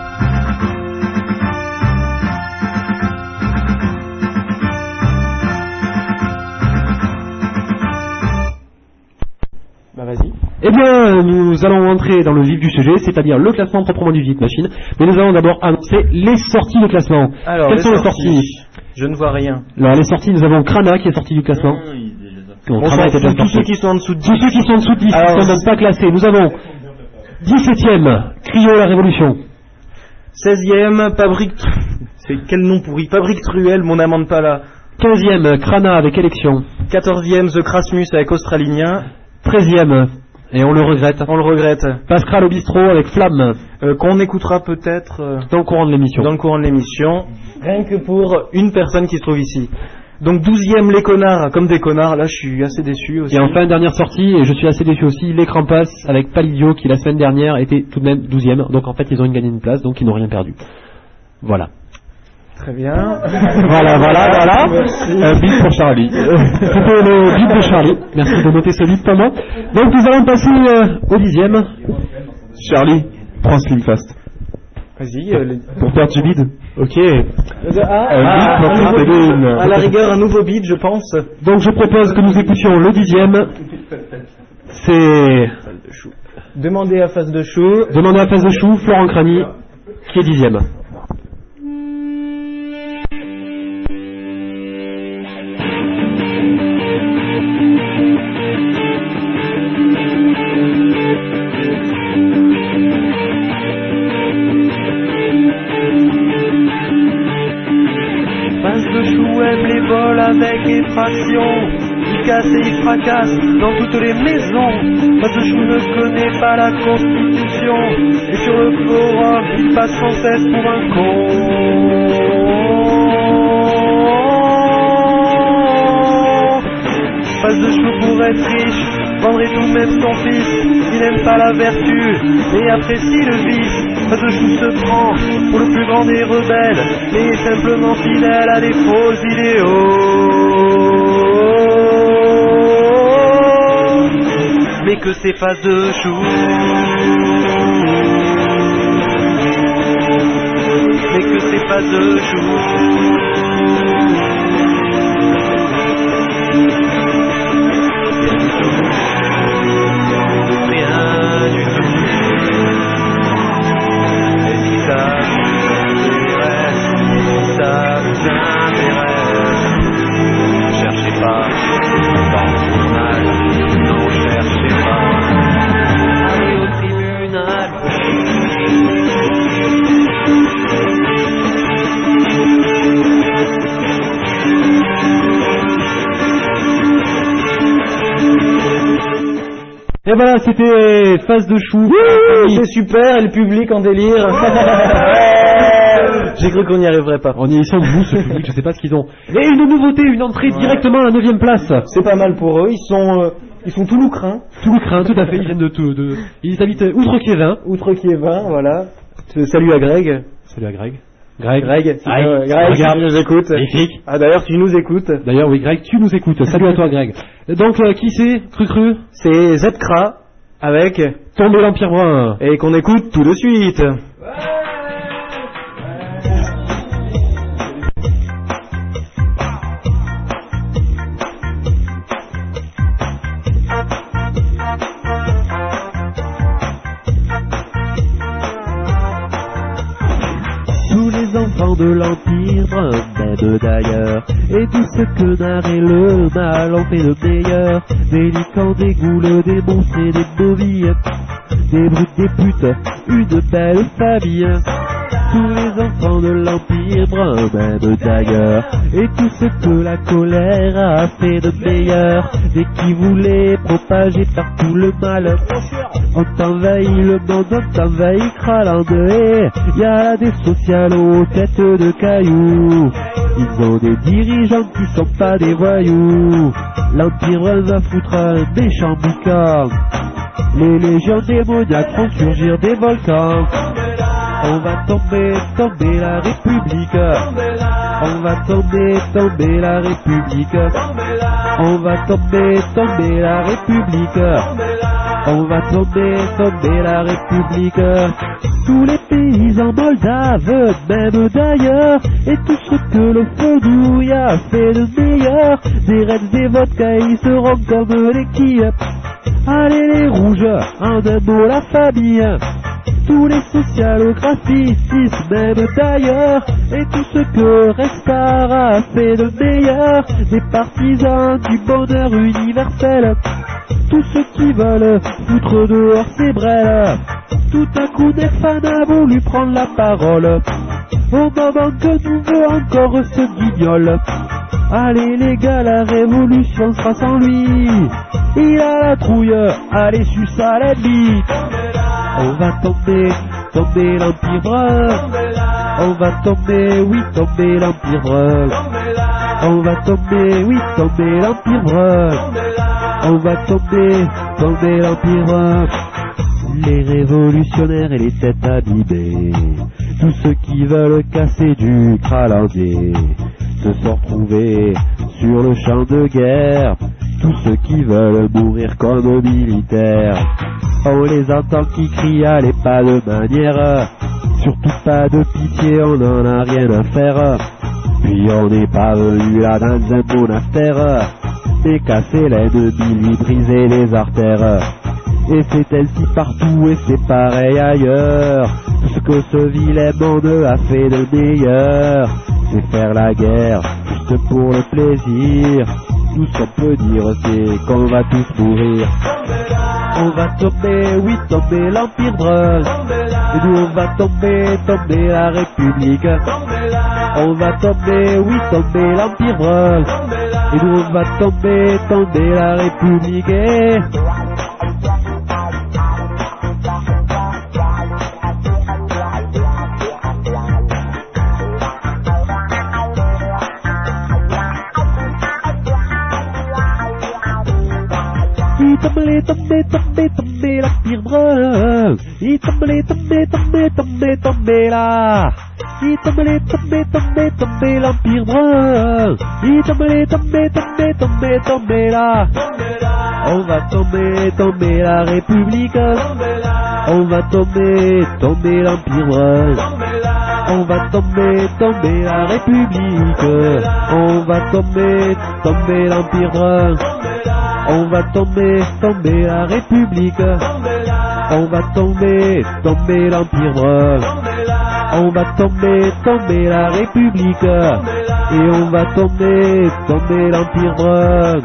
Bah vas-y. Eh bien, nous allons entrer dans le vif du sujet, c'est-à-dire le classement proprement du Hit Machine. Mais nous allons d'abord annoncer les sorties de classement. Alors, quelles les sont les sorties sorties? Je ne vois rien. Alors les sorties, nous avons Krana qui est sorti du classement. On Krana s'en était déjà fout, tous sorti. ceux qui sont en dessous de dix. Tous ceux qui sont en dessous de dix, Alors, qui ne sont même pas classés. Nous avons dix-septième, Cryo la Révolution. seizième, Fabrique... C'est quel nom pourri? Fabrique Truelle, mon amant de Pala. quinzième, Krana avec Élection. quatorzième, The Crasmus avec Australinien. treizième, et on le regrette. On le regrette. Pascal au bistrot avec Flamme. Euh, qu'on écoutera peut-être... euh, Dans le courant de l'émission. Dans le courant de l'émission. Rien que pour une personne qui se trouve ici. Donc douzième les connards, comme des connards, là je suis assez déçu aussi. Et enfin, dernière sortie, et je suis assez déçu aussi, les Crampas avec Palidio qui la semaine dernière était tout de même douzième. Donc en fait ils ont gagné une place, donc ils n'ont rien perdu. Voilà. Très bien. Voilà, voilà, voilà. Un bip pour Charlie. C'était le bip de Charlie. Merci de noter ce bip pour moi. Donc nous allons passer euh, au dixième. Charlie, prends Slim Fast. Vas-y. Euh, les... Pour perdre du bide. Ok. Ah, un ah, bip pour un nouveau Céline. À la rigueur, un nouveau beat, je pense. Donc je propose que nous écoutions le dixième. C'est... Demandez à Face de Chou. Demandez à Face de Chou, Florent Crani, qui est dixième. Avec effraction, il casse et il fracasse dans toutes les maisons. Face de Chou ne connaît pas la Constitution, et sur le forum il passe sans cesse pour un con. Face de Chou pour être riche, vendrait tout même son fils. Il n'aime pas la vertu et apprécie le vice. Face de Chou se prend pour le plus grand des rebelles, mais est simplement fidèle à des faux idéaux. Mais que c'est Face de Chou, mais que c'est Face de Chou. Rien du tout. Et si ça vous intéresse, si ça vous intéresse, ne cherchez pas dans le journal, non cherchez pas, allez au tribunal. Et voilà, c'était Face de Chou. Oui, c'est super, et le public en délire. J'ai cru qu'on n'y arriverait pas. On y est sans vous, ce public, je sais pas ce qu'ils ont. Et une nouveauté, une entrée directement à la neuvième place. C'est pas mal pour eux, ils sont, euh, ils sont Touloucrains. Touloucrains, tout à fait, ils viennent de, de, de ils habitent Outre-Quiévin. Outre-Quiévin, voilà. Salut à Greg. Salut à Greg. Greg, Greg, si Greg, euh, Greg, regarde, si tu nous écoutes. Magnifique. Ah d'ailleurs, tu nous écoutes. D'ailleurs, oui, Greg, tu nous écoutes. Salut à toi, Greg. Donc, euh, qui c'est, Cru Cru? C'est Zkra avec Tomber l'Empire Brun. Et qu'on écoute tout de suite. Enfants de l'Empire Brun, même d'ailleurs, et tout ce que narre et le mal en fait de meilleur. Des licans, des goules, des monstres et des bovilles, des brutes, des putes, une belle famille. Tous les enfants de l'Empire Brun, même d'ailleurs, et tout ce que la colère a fait de meilleur. Dès qui voulait propager partout le mal, on t'envahit le monde, on t'envahira l'Inde. Et y a des sociales aux têtes de cailloux, ils ont des dirigeants qui sont pas des voyous. L'Empire Brun va foutre un méchant boucan, les légions démoniaques font surgir des volcans. On va tomber, tomber la République. On va tomber, tomber la République. On va tomber, tomber la République. On va tomber, tomber la République. Tous les pays en Moldave, même d'ailleurs, et tout ce que le feu a fait de meilleur. Des reds, des vodka, ils seront comme les quilles. Allez les rouges, en un mot la famille. Tous les socialographistes, même d'ailleurs, et tout ce que Restart a fait de meilleur. Des partisans du bonheur universel, tous ceux qui veulent foutre dehors ces brels. Tout à coup Nerfan a voulu prendre la parole, au moment que nous veut encore ce guignol. Allez les gars, la révolution sera sans lui, il a la trouille, allez suce à l'ennemi. On va tomber, tomber l'Empire Brun. On va tomber, oui, tomber l'Empire Brun. On va tomber, oui, tomber l'Empire brun. On va tomber, tomber l'Empire brun. Les révolutionnaires et les têtes abîmées, tous ceux qui veulent casser du cralandier, se sont retrouvés sur le champ de guerre. Tous ceux qui veulent mourir comme militaires, on les entend qui crient, allez pas de manière, surtout pas de pitié, on en a rien à faire. Puis on n'est pas venu là dans un monastère, mais casser l'ennemi, lui briser les artères. Et c'est ainsi partout et c'est pareil ailleurs. Tout ce que ce vilain monde a fait de meilleur, c'est faire la guerre juste pour le plaisir. Tout ce qu'on peut dire c'est qu'on va tous mourir. On va tomber, oui tomber l'Empire brun. Et nous on va tomber, tomber la République. On va tomber, oui tomber l'Empire brun. Et nous on va tomber, tomber la République. Et... Il tombe, tombe, tombe, tombe l'Empire brun. Il tombe, tombe, tombe, tombe, tombe là. Il tombe, tombe, tombe, tombe l'Empire brun. Il tombe, tombe, tombe, tombe, tombe là. On va tomber, tomber la République. On va tomber, tomber l'Empire brun. On va tomber, tomber la République. On va tomber, tomber l'Empire brun. On va tomber, tomber la République. On va tomber, tomber l'Empire brun. On va tomber, tomber la République. Et on va tomber, tomber l'Empire brun.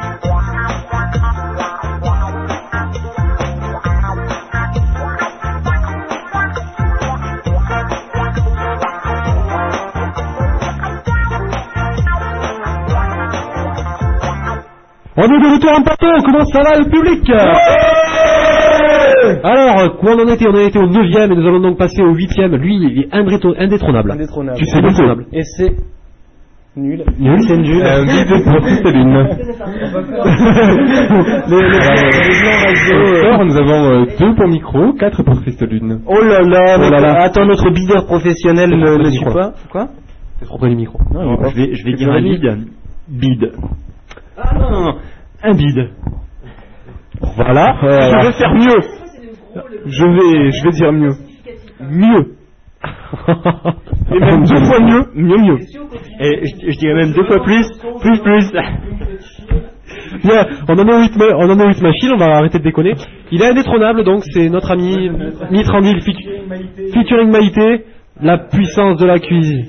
On est de retour en plateau, comment ça va le public? Ouais. Alors, quoi on en était? On en était au neuvième et nous allons donc passer au huitième. Lui, il est indétro- indétrônable. Indétrônable. Tu sais, indétrônable. Et c'est nul. Nul, c'est nul. Euh, guide de Profisteline. Alors, nous avons euh, deux pour micro, quatre pour Christeline. Oh là là, oh là, là. Attends, notre bideur professionnel ne le suit pas. Quoi? C'est trop près du micro. Non, non, je vais, je vais dire un bide. Bide. Ah non, non, non, un bide. Voilà. Euh, je vais faire mieux. Je vais, je vais dire mieux. Mieux. Et même deux fois mieux, mieux, mieux. Et je, je dirais même deux fois plus, plus, plus. Bien, on en est au huit, on en est au huit machine, on va arrêter de déconner. Il est indétrônable, donc c'est notre ami Mitrandil featuring Maïté, la puissance de la cuisine.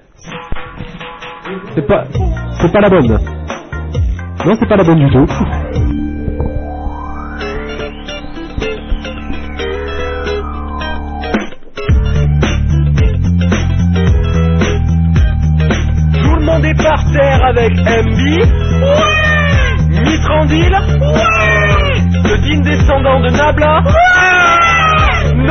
C'est pas, c'est pas la bonne. Non, c'est pas la bonne du tout. Tout le monde est par terre avec M B. Ouais. Mitrandil. Ouais. Le digne descendant de Nabla. Ouais.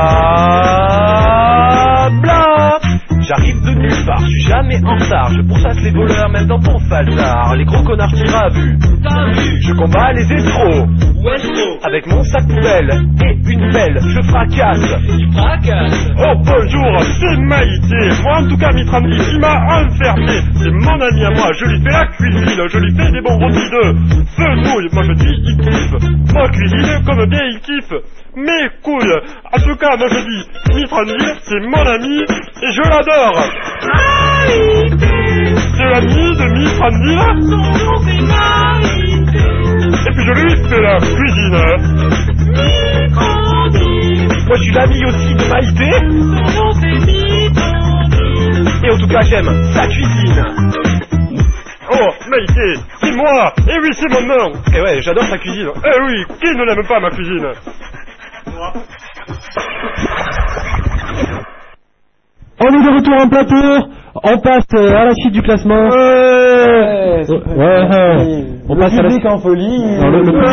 Nabla. J'arrive de nulle part, je suis jamais en retard. Je pourchasse les voleurs même dans ton falzar. Les gros connards tirent à vue. Je combats les escrocs. Avec mon sac poubelle et une belle, je fracasse. Tu fracasses. Oh bonjour, c'est Maïté. Moi en tout cas Mitrandil, il m'a enfermé. C'est mon ami à moi, je lui fais la cuisine. Je lui fais des bons rôtis de fenouil. Moi je dis il kiffe. Moi cuisine comme bien il kiffe. Mes couilles. En tout cas, moi je dis Mitrandil, c'est mon ami et je l'adore. C'est l'ami de Mitrandil. Son nom c'est Maïté. Et puis je lui fais la cuisine. Mitrandil. Moi je suis l'ami aussi de Maïté. Son nom c'est Mitrandil. Et en tout cas j'aime sa cuisine. Oh, Maïté, c'est moi. Eh oui, c'est mon nom. Eh ouais, j'adore sa cuisine. Eh oui, qui ne l'aime pas ma cuisine? On est de retour en plateau. On passe à la suite du classement. Ouais, ouais, ouais. On le passe à la public en folie. Non, le, le public.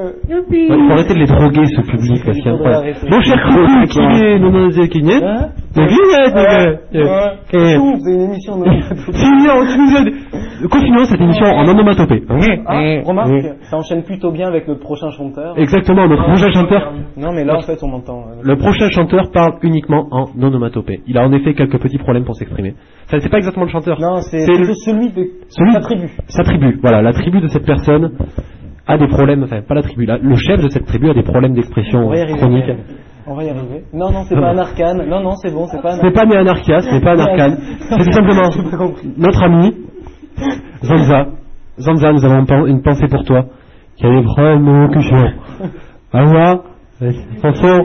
Ouais, il faut arrêter de les droguer, ce public. Là, Il c'est faudrait incroyable. arrêter. Mon cher Coucou, qui est non, non, qui est né. Donc, Juliette, Ouais, euh, ouais. euh, Tout, c'est une émission de... Si, non, tu nous as... Continuons cette émission en onomatopée. Ah, remarque, ça enchaîne plutôt bien avec notre prochain chanteur. Exactement, notre prochain chanteur. Non, mais là, en fait, on m'entend. Le prochain chanteur parle uniquement en onomatopée. Il a en effet quelques petits problèmes pour s'exprimer. Enfin, c'est pas exactement le chanteur. Non, c'est C'est plutôt le- celui de celui- sa tribu. Sa tribu, voilà, la tribu de cette personne a des problèmes, enfin pas la tribu, là, le chef de cette tribu a des problèmes d'expression On va y arriver. chronique. On va y arriver. Non, non, c'est Ah pas bon. un arcane. Non, non, c'est bon, c'est pas un Ce n'est pas né anarchia, ce n'est pas un arcane, c'est tout simplement J'ai pas compris. notre ami Zanza. Zanza, nous avons pen- une pensée pour toi, qui a des problèmes de locution. Alors, chanson,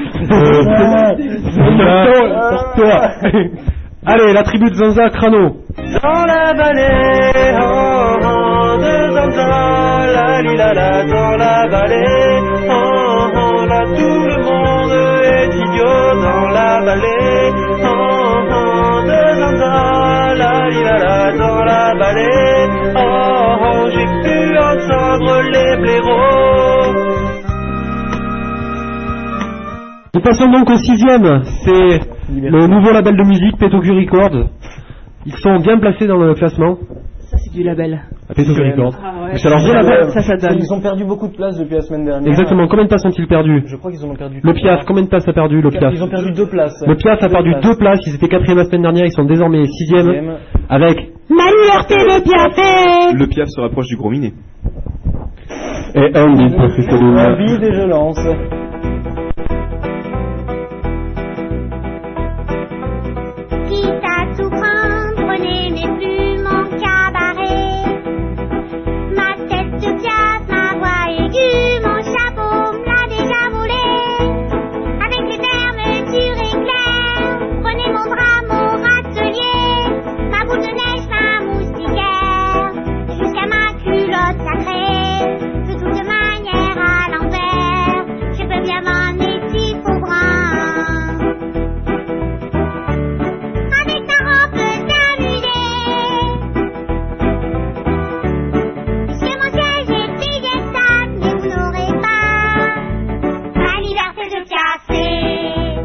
pour toi. Allez, la tribu de Zanza, Crano. Dans la vallée, oh, oh, de Zanza, la li la la, dans la vallée, oh, oh, là tout le monde est idiot dans la vallée, oh, oh, de Zanza, la li la la, dans la vallée, oh, oh, j'ai pu entendre les blaireaux. Nous passons donc au sixième, c'est le nouveau label de musique, Petoku Records. Ils sont bien placés dans le classement. Ça, c'est du label. À Petoku Records. Ah ouais. C'est alors deux labels. Ça, ça donne. Ils ont perdu beaucoup de place depuis la semaine dernière. Exactement, combien de places ont-ils perdu? Je crois qu'ils en ont perdu. Le Piaf, combien de places a perdu le Piaf? Ils ont perdu deux places. Le Piaf a perdu deux places, ils étaient quatrième la semaine dernière, ils sont désormais sixième Sixième. avec Ma liberté de Piafé. Le Piaf se rapproche du gros minet. et un bid pour Christelle. Un bide et je lance. Quitte à tout prendre, prenez mes plumes en cabaret. Ma tête de piaf, ma voix aiguë, mon chapeau me l'a déjà volé. Avec les termes durs et clairs, prenez mon bras, mon râtelier. Ma boule de neige, ma moustiquaire, jusqu'à ma culotte sacrée. De toute manière à l'envers, je peux bien m'en étif au bras. Avec ta robe d'amulet, sur mon siège est dégueulasse, mais vous n'aurez pas ma liberté de café.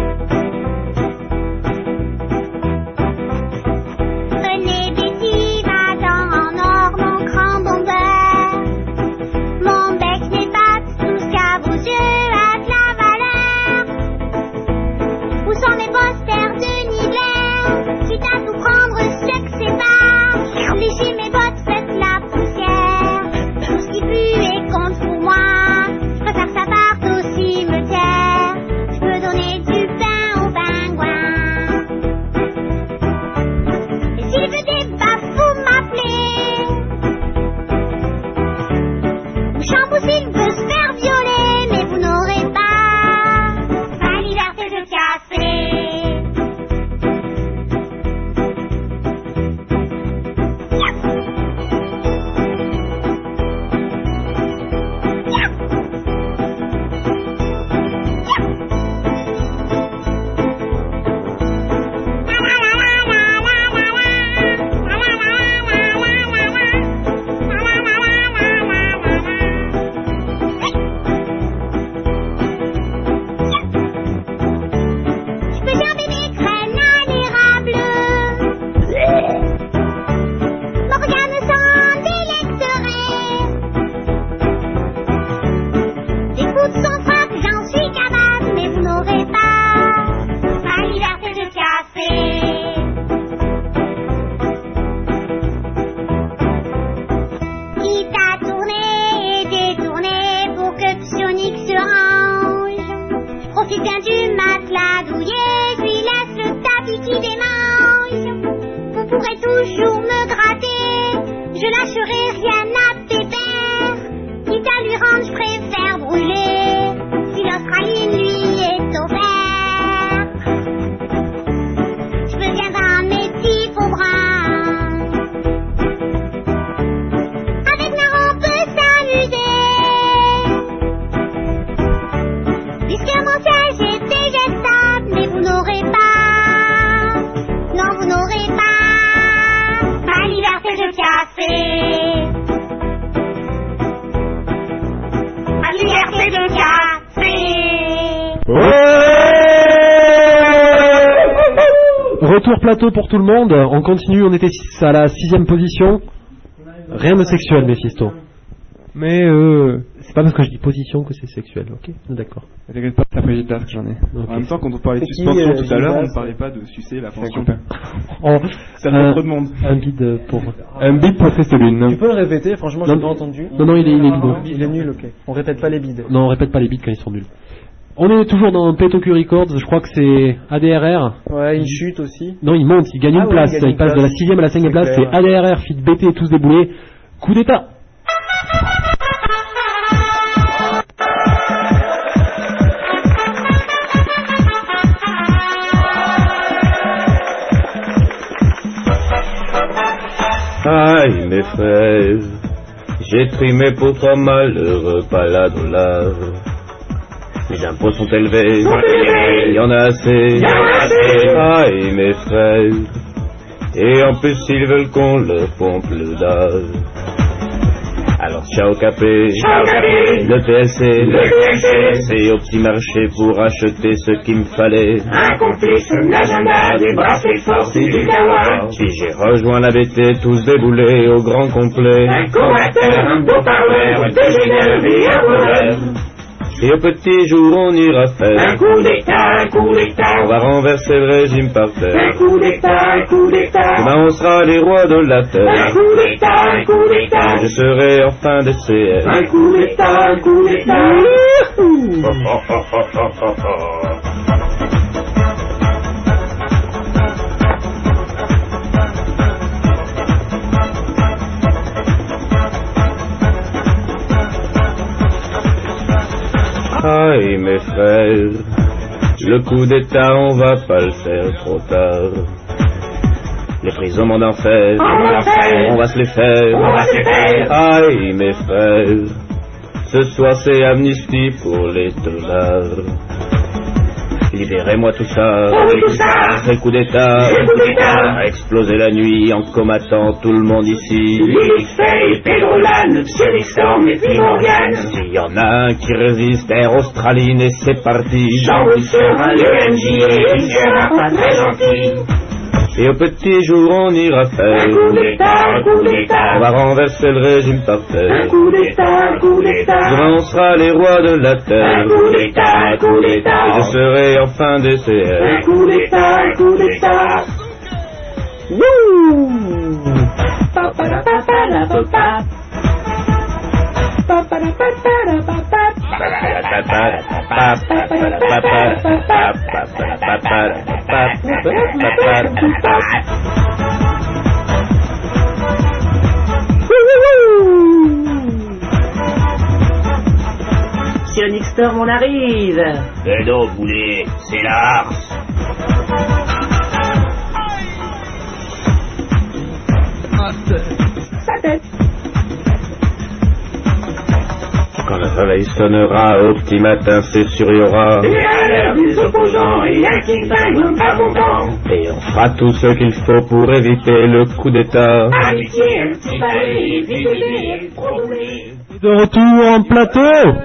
Prenez Betty, ma dent en or, mon cran beurre, mon bec, mes pattes, tout ce qu'à vos yeux a de la valeur. Où sont mes posters de Nibler? Quitte à tout prendre, ce que c'est pas. Léchez mes bottes, faites la poussière. Tout ce qui pue et compte pour moi. Je préfère que ça parte au cimetière. Je peux donner du pain aux pingouins. Et s'il veut des baffes, vous m'appelez. Ou Chambou s'il veut se faire violer, mais vous n'aurez pas ma liberté de café. Je peux gerber mes graines à l'érable. Mon regard ne s'en délecterait. Des coups de son frappe, j'en suis capable, mais vous n'aurez pas ma liberté de café. Quitte à tourner et détourner pour que Psionic se range. Je profite bien du matelas douillet, je lui laisse le tapis qui démange. Vous pourrez toujours me gratter, je lâcherai rien à pépère. Quitte à lui rendre, je préfère brûler, si l'Australie lui est offert. Je peux bien prendre mes petits faux bras. Avec Nara on peut s'amuser. Puisque mon siège est dégueulasse, mais vous n'aurez pas, non vous n'aurez pas ma liberté de café. Retour plateau pour tout le monde. On continue, on était à la sixième position. Rien de sexuel, Mephisto. Mais euh, c'est pas parce que je dis position que c'est sexuel, ok? D'accord. T'inquiète pas, c'est la première place que j'en ai. Okay. En même temps, quand on parlait de Qui, suspension euh, tout à l'heure, on Gildas, ne parlait pas de sucer la pension. Oh, Ça fait un, trop de monde. un bide pour... Un bide pour Triste Lune. Tu peux le répéter, franchement, Non. j'ai pas entendu. Non, non, il est, il est bidon. Il est nul, ok. On répète pas les bides. Non, on répète pas les bides quand ils sont nuls. On est toujours dans Petoku Records, je crois que c'est A D R R. Ouais, il chute aussi. Non, il monte, il gagne Ah une ouais, place. il gagne Il une passe de place. la sixième à la cinquième C'est place. C'est clair. A D R R, Fit B T, tous déboulés. Coup d'état. Aïe mes frères, j'ai trimé pour trois malheureux paladolas. Les impôts sont élevés, il y en a assez. Aïe mes frères, et en plus ils veulent qu'on leur pompe le dalle. Alors ciao capé, le T S C, c'est au petit marché pour acheter ce qu'il me fallait. Un complice, un agenda, des bracelets forts et du kawa. Puis j'ai rejoint la B T, tous déboulés au grand complet. Un combatteur, un beau parleur, deux généreux et un voleur. Et au petit jour on ira faire Un coup d'état, un coup d'état. On va renverser le régime par terre. Un coup d'état, un coup d'état. Demain on sera les rois de la Un terre. coup d'état, un coup d'état. Je serai enfin des C R. Un coup d'état, un coup d'état. Aïe mes frères, le coup d'état on va pas le faire trop tard. Les prisons m'en enfer, on va se les faire. On va se les faire. Aïe mes frères, ce soir c'est amnistie pour les dollars. Libérez-moi tout ça, Oh oui, tout ça. c'est le coup d'état, C'est le coup d'état. a explosé la nuit en combattant tout le monde ici. Lilith Faye, Pedrolan, Sherry Storm et puis Morgan. S'il y en a un qui résiste, Air Australine et c'est parti. Jean-Louis sera le M J et il sera pas très gentil. Et au petit jour on ira faire Un coup d'état, un coup On d'état. va renverser le régime par Un terre. coup d'état, un coup d'état. Demain on sera les rois de la Un terre. coup d'état, un coup Et d'état. je serai enfin des C Un R. coup d'état, un coup d'état. Wouh! Paparapapalapapa. Monsieur Nixter, on arrive. Mais non, boulet, c'est l'ars. Sa tête. Quand le réveil sonnera au petit matin, c'est sûr y aura. Et à l'heure des opposants, il y a qui ne pas content. Et on fera tout ce qu'il faut pour éviter le coup d'état. Amitié, un petit palais, vite aidé, trop roulé. De retour en plateau.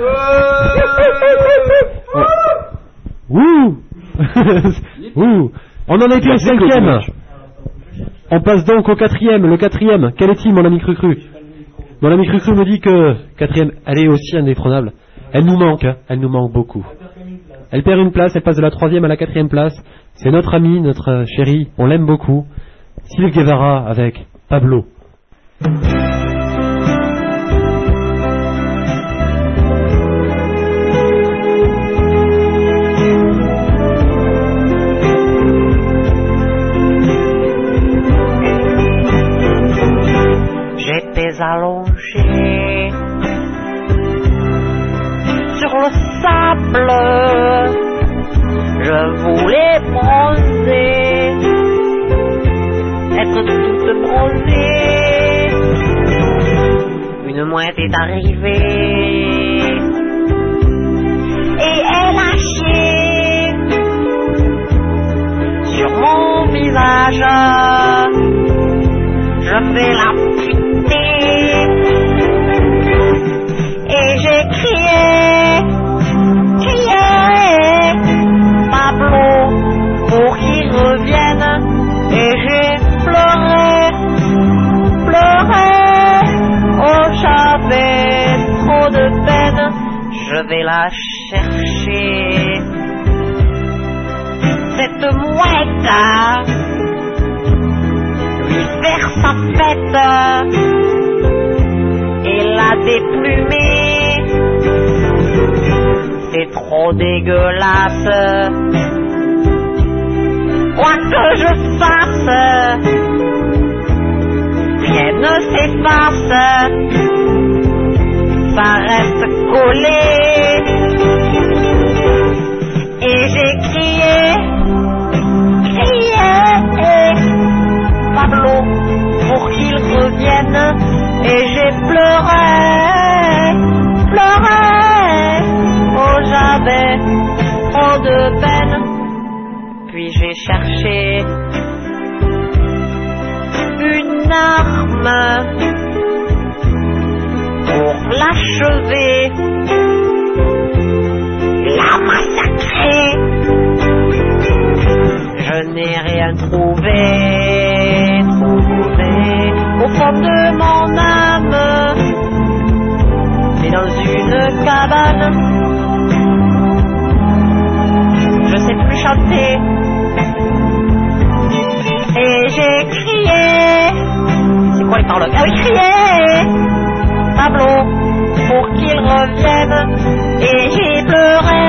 Ouh. Ouh. On en était au cinquième. On passe donc au quatrième. Le quatrième, quel est-il, mon ami Cru-Cru? Mon ami Cru-Cru me dit que quatrième, elle est aussi indétrônable. Elle nous manque, hein. Elle nous manque beaucoup. Elle perd une place, elle passe de la troisième à la quatrième place. C'est notre ami, notre chéri, on l'aime beaucoup. Sylvie Guevara avec Pablo. J'étais allongé sur le sable, je voulais bronzer, être toute bronzée. Une mouette est arrivée et elle a chié sur mon visage. Je vais la buter et j'ai crié, crié, Pablo, pour qu'il revienne. je vais la chercher. Cette mouette, lui faire sa fête et la déplumer. C'est trop dégueulasse. Quoi que je fasse, rien ne s'efface. Ça reste collé. Et j'ai crié, crié, Pablo, pour qu'il revienne. Et j'ai pleuré, pleuré. Oh, j'avais trop de peine. Puis j'ai cherché une arme pour l'achever, la massacrer. Je n'ai rien trouvé, trouvé au fond de mon âme, mais dans une cabane. Je sais plus chanter. Et j'ai crié. C'est quoi les paroles? Ah oui, crié Pablo pour qu'il revienne. Et j'ai pleuré,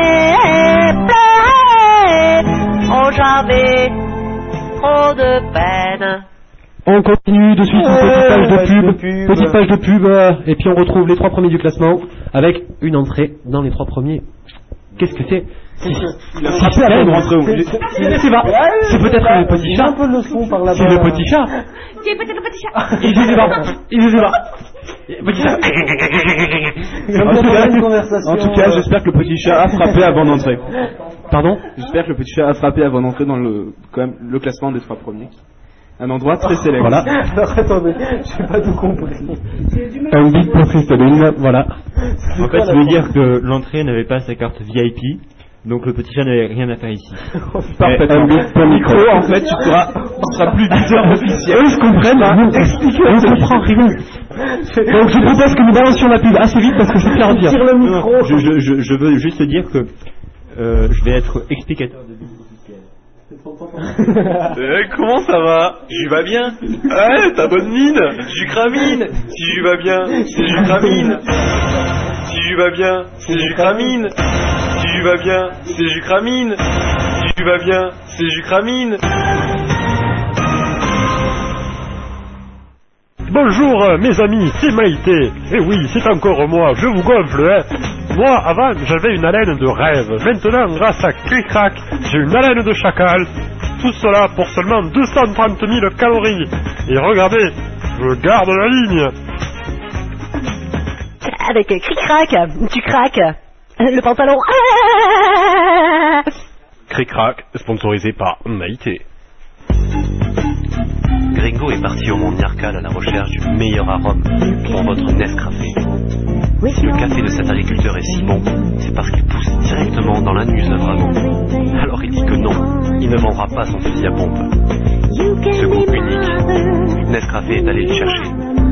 pleuré. Oh, j'avais trop de peine. On continue de suite une petite page de pub, petite page de pub, euh, et puis on retrouve les trois premiers du classement avec une entrée dans les trois premiers. Qu'est-ce que c'est? Il a frappé à la rentrée. C'est peut-être le petit chat. un peu le son par là-bas. C'est le petit chat. C'est peut-être le petit chat. Il ne sait pas. Il ne sait pas. Petit chat. En tout cas, en tout cas, j'espère que le petit chat a frappé avant d'entrer. Pardon? J'espère que le petit chat a frappé avant d'entrer dans le, quand même, le classement des trois premiers. Un endroit très célèbre. Voilà. Alors attendez, j'ai pas tout compris. Un bip pour Christeline, voilà. En fait, ça veut dire que l'entrée n'avait pas sa carte V I P, donc le petit chat n'avait rien à faire ici. Parfait. Un bip pour micro, en fait, tu seras, tu seras plus viseur officiel. Eux, je comprends, hein. Expliquez, on comprend rien. Donc, je propose que nous balancions la pub assez vite parce que je vais faire dire. Tire le micro. Je, je, je, je veux juste dire que euh, je vais être explicateur de vie officielle. Eh, comment ça va? J'y va bien. Eh, ta bonne mine. J'y cramine. Si j'y va bien, c'est j'y cramine. Si j'y va bien, c'est j'y cramine. Si j'y va bien, c'est j'y cramine. Si j'y va bien, c'est j'y cramine. Bonjour euh, mes amis, c'est Maïté. Et oui, c'est encore moi, je vous gonfle, hein. Moi, avant, j'avais une haleine de rêve. Maintenant, grâce à Cric-Crac, j'ai une haleine de chacal. Tout cela pour seulement deux cent trente mille calories. Et regardez, je garde la ligne. Avec Cric-Crac, tu craques le pantalon. Cric-Crac, sponsorisé par Maïté. Gringo est parti au monde Niarkal à la recherche du meilleur arôme pour votre Nescafé. Si le café de cet agriculteur est si bon, c'est parce qu'il pousse directement dans l'anus d'un dragon. Alors il dit que non, il ne vendra pas son fusil à pompe. Ce goût unique, Nescafé est allé le chercher.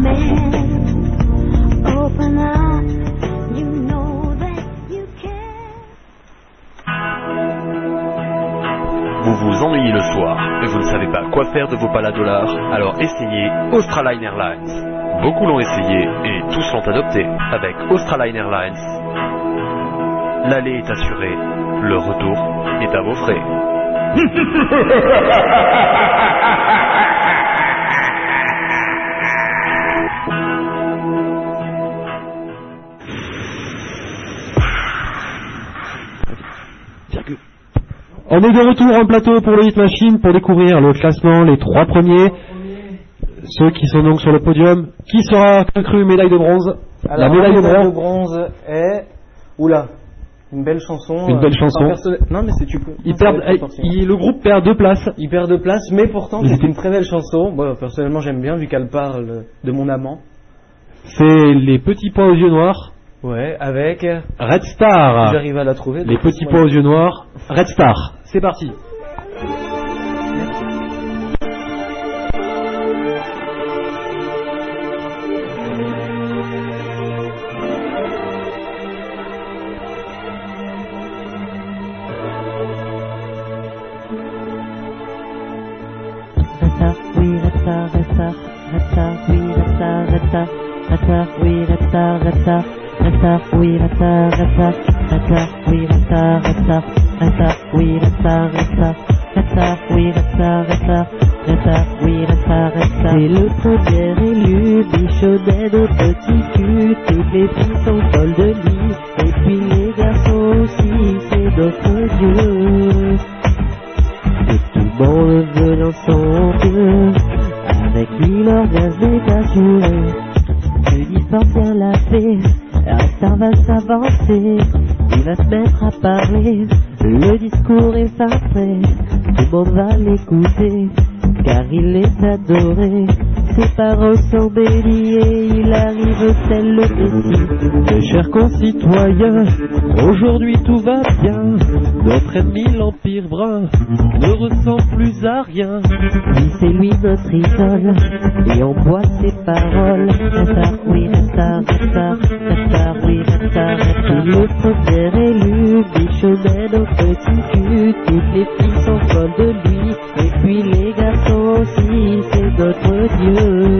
Vous vous ennuyez le soir et vous ne savez pas quoi faire de vos paladollars, alors essayez Australine Airlines. Beaucoup l'ont essayé et tous l'ont adopté avec Australine Airlines. L'aller est assuré, le retour est à vos frais. On est de retour en plateau pour le Hit Machine pour découvrir le classement, les trois premiers, ceux qui sont donc sur le podium. Qui sera cru médaille de bronze? Alors, la médaille de bronze. bronze. bronze est... Oula, une belle chanson. Une belle euh, chanson. Personne... Non mais c'est tu peux. Ils perdent, il, le groupe perd deux places. Il perd deux places, mais pourtant Ils c'est étaient- une très belle chanson. Moi personnellement j'aime bien vu qu'elle parle de mon amant. C'est les petits pois aux yeux noirs. Ouais, avec Red Star. Si j'arrive à la trouver. Les donc, petits ouais. pois aux yeux noirs. Red Star. C'est parti. retard, retard, retard, oui, retard, retard, retard, oui, retard, retard, retard, oui, retard, retard, retard, oui, retard, retard, retard, oui, retard, retard, retard, oui, retard, retard, retard, oui, retard, retard. C'est le premier élu, bichonnet au petit cul, toutes les filles sont folles de lui, et puis les garçons aussi, c'est notre Dieu. Et tout le monde veut dans son Dieu, avec lui l'orgasme est assuré. Le dispensaire l'a fait, Retard va s'avancer, il va se mettre à parler, le discours est fin prêt, tout le monde va l'écouter, car il est adoré. Ses paroles sont béliers, il arrive tel le Messie. Mes chers concitoyens, aujourd'hui tout va bien. Notre ennemi l'Empire brun ne ressent plus à rien. Oui, c'est lui notre idole, et on boit ses paroles. Retard, oui, retard, retard, retard, oui, retard, retard. Le premier élu, bichonnet au petit cul. Toutes les filles sont folles de lui, et puis les garçons aussi, c'est notre Dieu.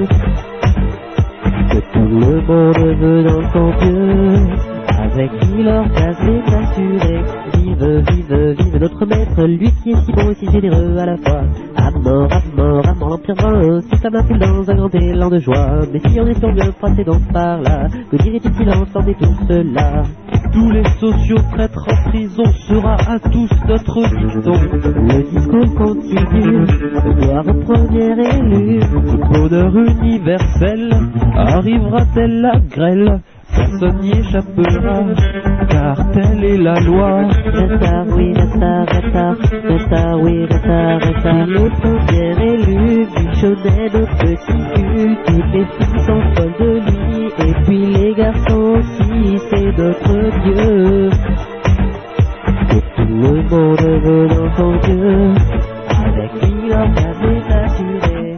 Que tout le monde veut dans son Dieu, avec qui l'orgasme est assuré. Vive, vive, vive notre maître, lui qui est si bon et si généreux à la fois. À mort, à mort, à mort, l'empire brun, si ça m'infile dans un grand élan de joie. Mais si on est sur Dieu, passez donc par là, que dirait-il silence en est tout cela? Tous les sociaux traîtres en prison sera à tous notre dicton. Le discours continue, gloire au premier élu. Bonheur universel, arrivera-t-elle la grêle? Personne n'y échappera, car telle est la loi. Retard, oui, retard, retard, retard, oui, retard, retard. Le premier élu, bichonnet de petit cul. Toutes les filles sont folles de lui, et puis les garçons aussi, c'est notre Dieu. Que tout le monde veut dans son Dieu, avec qui l'orgasme est assuré.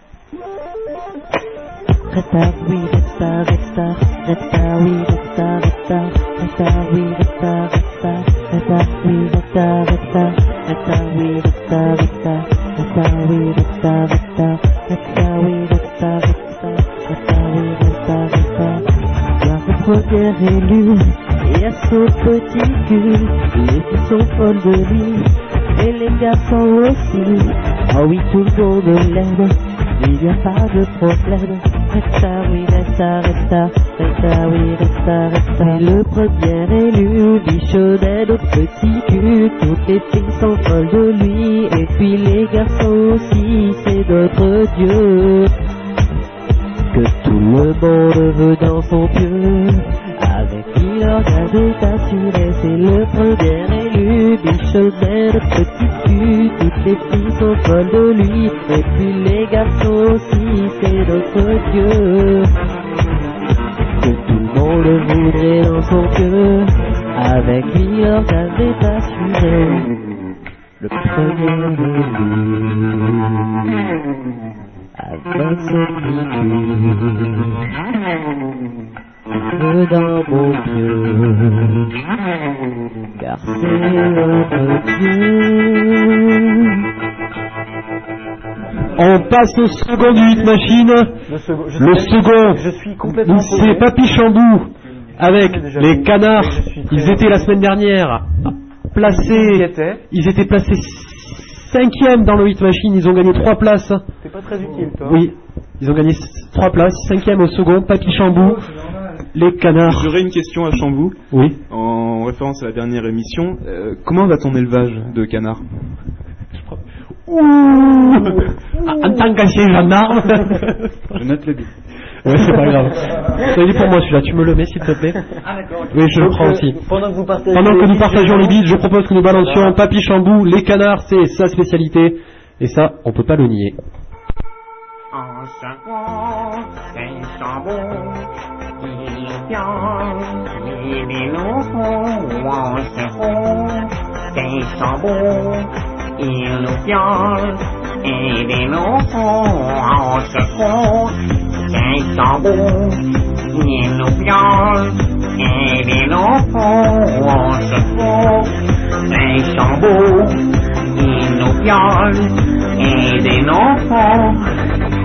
Retard, oui, retard, retard, retard, oui, retard, retard, retard, oui, retard, retard, retard, oui, retard, retard, retard, oui, retard, retard, retard, oui, retard, retard, retard, oui, retard, retard, retard, oui, retard, retard. Car le premier élu et à son petit cul, les filles sont folles de lui, et les garçons aussi. Ah oui, tout le monde l'aime, il n'y a pas de problème. Retard, oui, retard, retard, retard, oui, retard, retard. Le premier élu, bichonnet au petit cul. Toutes les filles sont folles de lui, et puis les garçons aussi, c'est notre Dieu. Que tout le monde veut dans son Dieu, avec qui l'orgasme est assuré. C'est le premier élu, bichonnet au petit cul. Toutes les filles sont folles de lui, et puis les garçons aussi, c'est notre Dieu. Que tout le monde voudrait dans son Dieu, avec lui l'orgasme est assuré. Le premier élu, avec son petit cul, veut dans mon Dieu, car c'est notre Dieu. On passe au second du hit machine. Le second, je Le suis- second, je suis complètement c'est paumé. Papy Chambou avec Déjà les vu. canards. Je suis très- Ils étaient la semaine dernière placés. Ils étaient placés cinquième dans le hit machine. Ils ont gagné trois places. T'es pas très utile, toi. Oui, ils ont gagné trois places. Cinquième au second, Papy Chambou. Les canards. J'aurais une question à Chambou. Oui. En référence à la dernière émission. Euh, comment va ton élevage de canards? Ouh, en tant qu'ancien gendarme. Je note le but. Ouais, c'est pas grave. C'est pour moi celui-là, tu me le mets s'il te plaît. Ah, d'accord. Oui, je le Donc, prends euh, aussi. Pendant que vous partagez Pendant que les nous bits, partageons je- les bits, je propose que nous balancions Papy Chambou, les canards, c'est sa spécialité. Et ça, on peut pas le nier. En second, c'est Chambou, il vient, il est longtemps en second, c'est Chambou, il nous vient, il est longtemps en second, c'est Chambou, il nous vient, il est longtemps en second, c'est Chambou, il nous vient, et des enfants,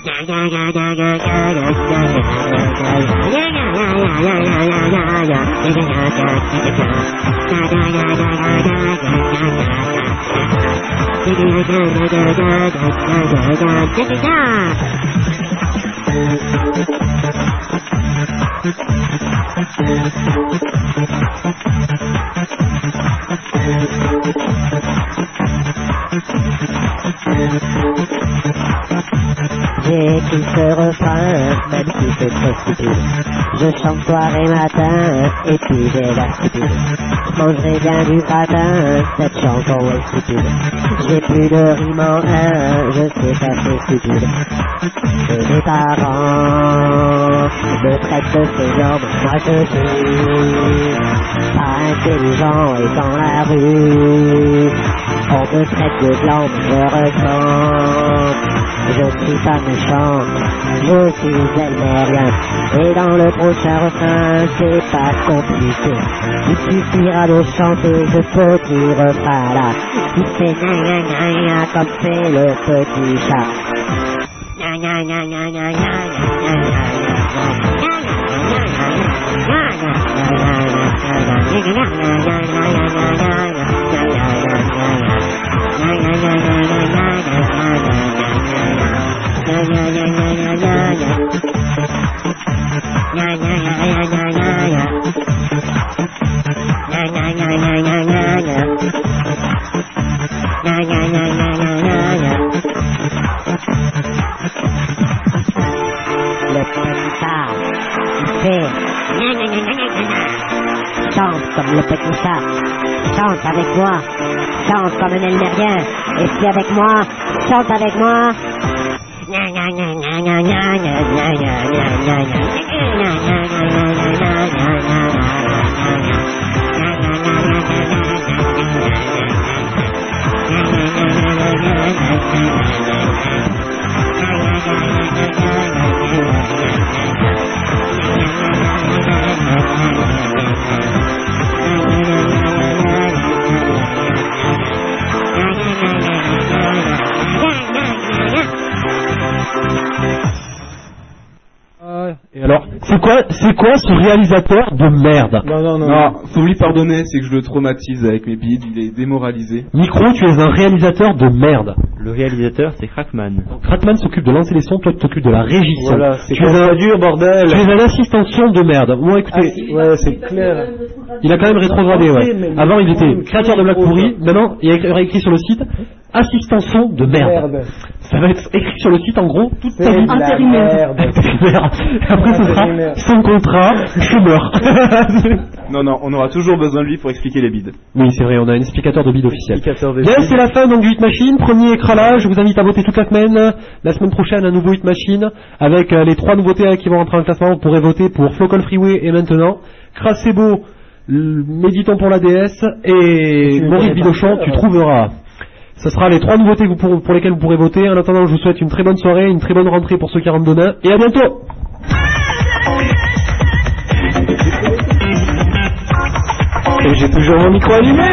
J'ai écrit ce refrain, même si c'est très stupide. Je chante soir et matin, et puis j'ai la stupide. Je mangerai bien du gratin, cette chanson est stupide. J'ai plus de rime en un, je sais pas c'est stupide. Et mes parents me traitent de fainéant, moi je suis pas intelligent et dans la rue on me traite de blanc, mais je ressens. Je ne suis pas méchant, je suis elmérien. Et dans le prochain refrain, c'est pas compliqué. Il suffira de chanter ce petit refrain là, qui fait gna gna gna gna comme fait le petit chat. Gna gna gna gna gna gna le petit chat, il fait chante comme le petit chat, chante avec moi, chante comme un elmérien, et puis avec moi, chante avec moi. Et alors, c'est quoi, c'est quoi ce réalisateur de merde? Non, non, non. Non, faut lui pardonner, c'est que je le traumatise avec mes bides, il est démoralisé. Micro, tu es un réalisateur de merde. Le réalisateur, c'est Crackman. Crackman s'occupe de lancer les sons, toi tu t'occupes de la régie. Voilà, c'est tu es un dur, bordel. Tu es un assistant son de merde. Bon, écoutez. Ah, ouais, c'est clair. Il a quand même rétrogradé, ouais. Avant, il était créateur de blagues pourries. Maintenant, il y a écrit sur le site assistant son de merde. merde. Ça va être écrit sur le site, en gros, toute ta vie. Intérimaire. Après, ce sera sans contrat, chômeur. Non, non, on aura toujours besoin de lui pour expliquer les bides. Oui, c'est vrai, on a un explicateur de bides officiel. Explicateur de Bien, bides. c'est la fin donc du Hit Machine. Premier écralage, je vous invite à voter toute la semaine. La semaine prochaine, un nouveau Hit Machine avec euh, les trois nouveautés euh, qui vont rentrer en classement. Vous pourrez voter pour Flocal Freeway et maintenant Crasebo, Méditons pour la déesse et Maurice Bidochon, tu trouveras. Ce sera les trois nouveautés vous pour, pour lesquelles vous pourrez voter. En attendant, je vous souhaite une très bonne soirée, une très bonne rentrée pour ceux qui rentrent demain et à bientôt. Et j'ai toujours mon micro allumé.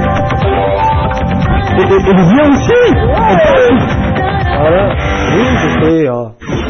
Et, et, et le mien aussi. Voilà. Oui, je sais. Oh.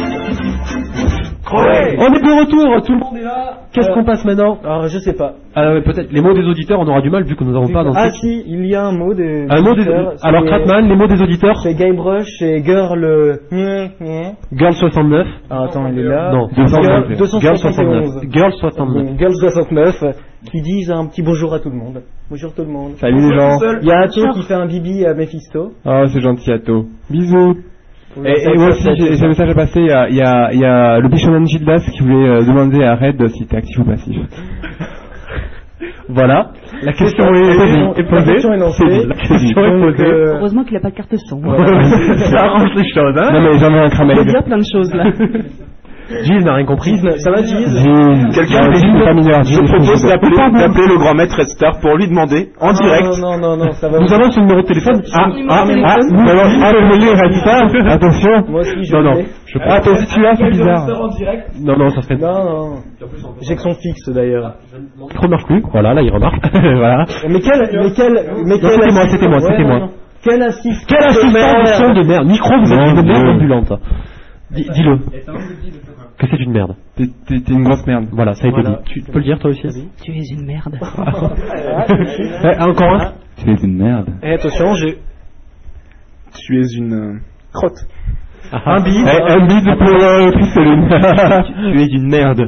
Ouais. On est de retour, tout le monde est là. Qu'est-ce euh, qu'on passe maintenant? Alors, je sais pas. Euh, peut-être les mots des auditeurs, on aura du mal vu que nous n'avons pas dans. Ah si, il y a un mot des. Un mot des. Alors Cratman, les mots des auditeurs. C'est Guybrush et Girl. Girl soixante-neuf. Ah, attends, il est là. Non, deux cent soixante-neuf. Girl soixante-neuf. Girl soixante-neuf. Qui disent un petit bonjour à tout le monde. Bonjour tout le monde. Salut les gens. Il y a Atto qui fait un bibi à Mephisto. Ah, c'est gentil Atto. Bisous. Et, et moi aussi, j'ai, j'ai un message à passer. Il y a, il y a, il y a le Bichonan Gildas qui voulait euh, demander à Red si c'était actif ou passif. Voilà. La question est, est posée. La question est lancée. La question est posée. Euh... Heureusement qu'il n'a pas de carte son. Ouais. Ça arrange les choses, hein. Non mais j'en ai un cramé. Il y a bien plein de choses là. Gilles n'a rien compris. Ça va, Gilles? Quelqu'un je propose d'appeler, d'appeler le grand maître Star pour lui demander en non, direct. Non, non, non, ça va. Nous avons son numéro de téléphone. Ah, ah, ah, nous allons appeler Red Attention. Moi aussi, je Non, non. Je ah, toi aussi tu l'as, c'est bizarre. Non, non, ça serait. Non, non. J'ai que son fixe d'ailleurs. Il remarque plus. Voilà, là, il remarque. Voilà. Mais quel, mais quel, mais quel. C'était moi, c'était moi, c'était moi. Quel assistant. Quel assistant de son de merde. Micro, vous êtes une merde ambulante. Dis- Dis-le. Que c'est une merde. T'es t'es- t'es une grosse merde. Voilà, ça a été Voilà. dit. Tu peux le dire toi aussi? Tu es une merde. Eh, encore un? Tu es une merde. Et attention, j'ai Tu es une euh, crotte. Ah, Un bide. eh, un bide pour euh, Tristoline. Tu es une merde.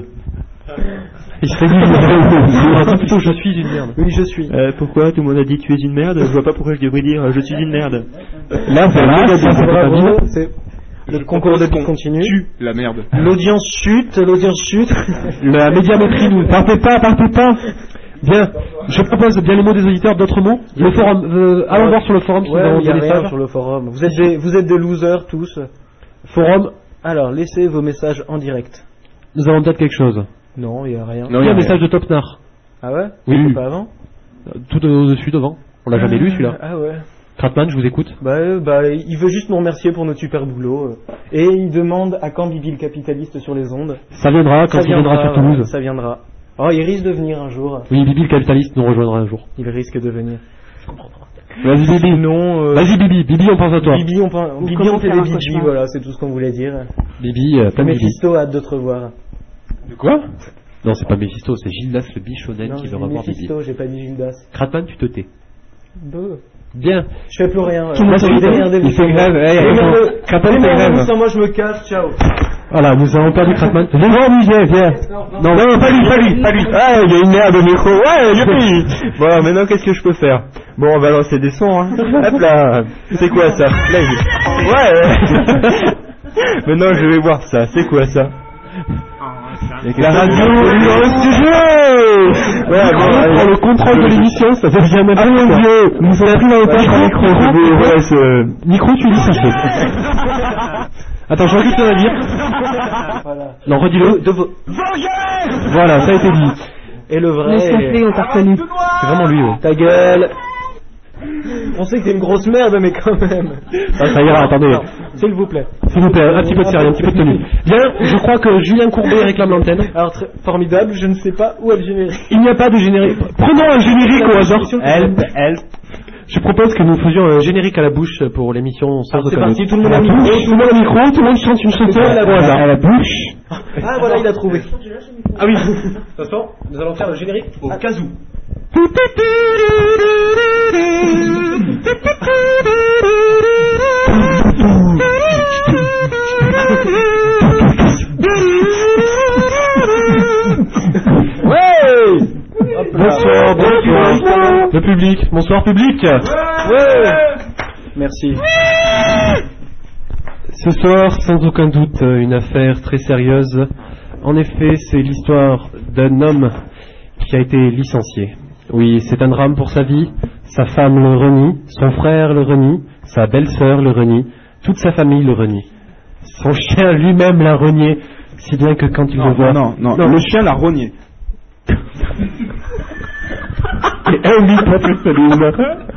Il serait dit, il dit plutôt je suis une merde. Oui, je suis. Euh, pourquoi tout le monde a dit tu es une merde? Je vois pas pourquoi je devrais dire euh, je suis une merde. Là, c'est Là, là, c'est c'est bravo, c'est le concours de bide continue. Tu la merde. L'audience chute, l'audience chute. La médiamétrie nous. Partez pas, partez pas. Bien. Je propose bien les mots des auditeurs, d'autres mots. Le forum, euh, allons voir sur le forum si nous Ouais, avons il y a des rien messages. sur le forum. Vous êtes des, vous êtes des losers tous. Forum, Alors, laissez vos messages en direct. nous avons peut-être quelque chose. Non, il y a rien. Il y a un message de Topnar. Ah ouais? Oui. C'était pas avant? Tout au-dessus, devant. On l'a jamais lu celui-là. Ah ouais. Kratman, je vous écoute. Bah, euh, bah, il veut juste nous remercier pour notre super boulot. euh. Et il demande à quand Bibi le capitaliste sur les ondes. Ça viendra quand Ça il viendra sur voilà, Toulouse. Ça viendra. Oh, il risque de venir un jour. Oui, Bibi le capitaliste nous rejoindra un jour. Il risque de venir. Vas-y Bibi. Non. euh, Vas-y Bibi, Bibi on pense à toi. Bibi, on, pense- Ou Bibi, comment on fait faire des un bibis, cauchemar. voilà, c'est tout ce qu'on voulait dire. Bibi, euh, plein de Bibi. Mephisto a hâte de te revoir. De quoi? Non, c'est pas Mephisto, c'est Gildas le bichonnet Non, qui j'ai veut dit revoir Bibi. Mephisto, j'ai pas dit Gildas. Kratman, tu te tais. Deux. Bien. Je fais plus rien. Tout le monde Moi, se c'est tait. démerdez-vous Il fait sans moi. grève, ouais, Démerdez- attends. Kratman fait démerdez-vous grève. sans moi, je me casse, ciao. Voilà, nous avons perdu Kratman. Viens voir lui, viens, viens. Non, non, pas lui, pas lui, pas lui. Ah, il y a une merde au micro. Ouais, youpi. Bon, maintenant qu'est-ce que je peux faire? Bon, on va lancer des sons, hein. Hop là. C'est quoi ça? Là, il- Ouais. Maintenant, je vais voir ça. C'est quoi ça? La radio, le studio. Ouais, bon, Prends allez. le contrôle de l'émission, ça devient même Ah mon Dieu, nous sommes pris dans le Micro, micro, micro, je vous micro. laisse, euh, Micro, tu lis ça fait. Attends, je regarde ce que tu vas dire. Voilà. Non, redis-le. De vos- Voilà, ça a été dit. Et le vrai. Laisse tomber, on t'a reconnu. C'est vraiment lui, ouais. Ta gueule. On sait que t'es une grosse merde, mais quand même. Ah, ça ira, attendez. Non, s'il vous plaît. S'il vous plaît, un petit peu de sérieux, un petit peu de tenue. Bien, je crois que Julien Courbet réclame l'antenne. Alors, très formidable, je ne sais pas où est le générique. Il n'y a pas de générique. Prenons un générique au hasard. Help, help. Je propose que nous faisions un générique à la bouche pour l'émission sans Alors, c'est aucun parti, doute. tout le monde À a la micro. bouche, tout le monde a micro, tout le monde chante une chanson À la au hasard. À la bouche. Ah, voilà, il a trouvé. Ah oui. De toute façon, nous allons faire le générique au cas où. Ouais. Bonsoir, bonsoir. Le public. Bonsoir, public. Ouais. Merci. Ce soir, sans aucun doute, une affaire très sérieuse. En effet, c'est l'histoire d'un homme qui a été licencié. Oui, c'est un drame pour sa vie. Sa femme le renie, son frère le renie, sa belle-sœur le renie, toute sa famille le renie. Son chien lui-même l'a renié, si bien que quand il Non, le voit... non, non, non, le chien l'a rogné. Et un lit pour Tristoline.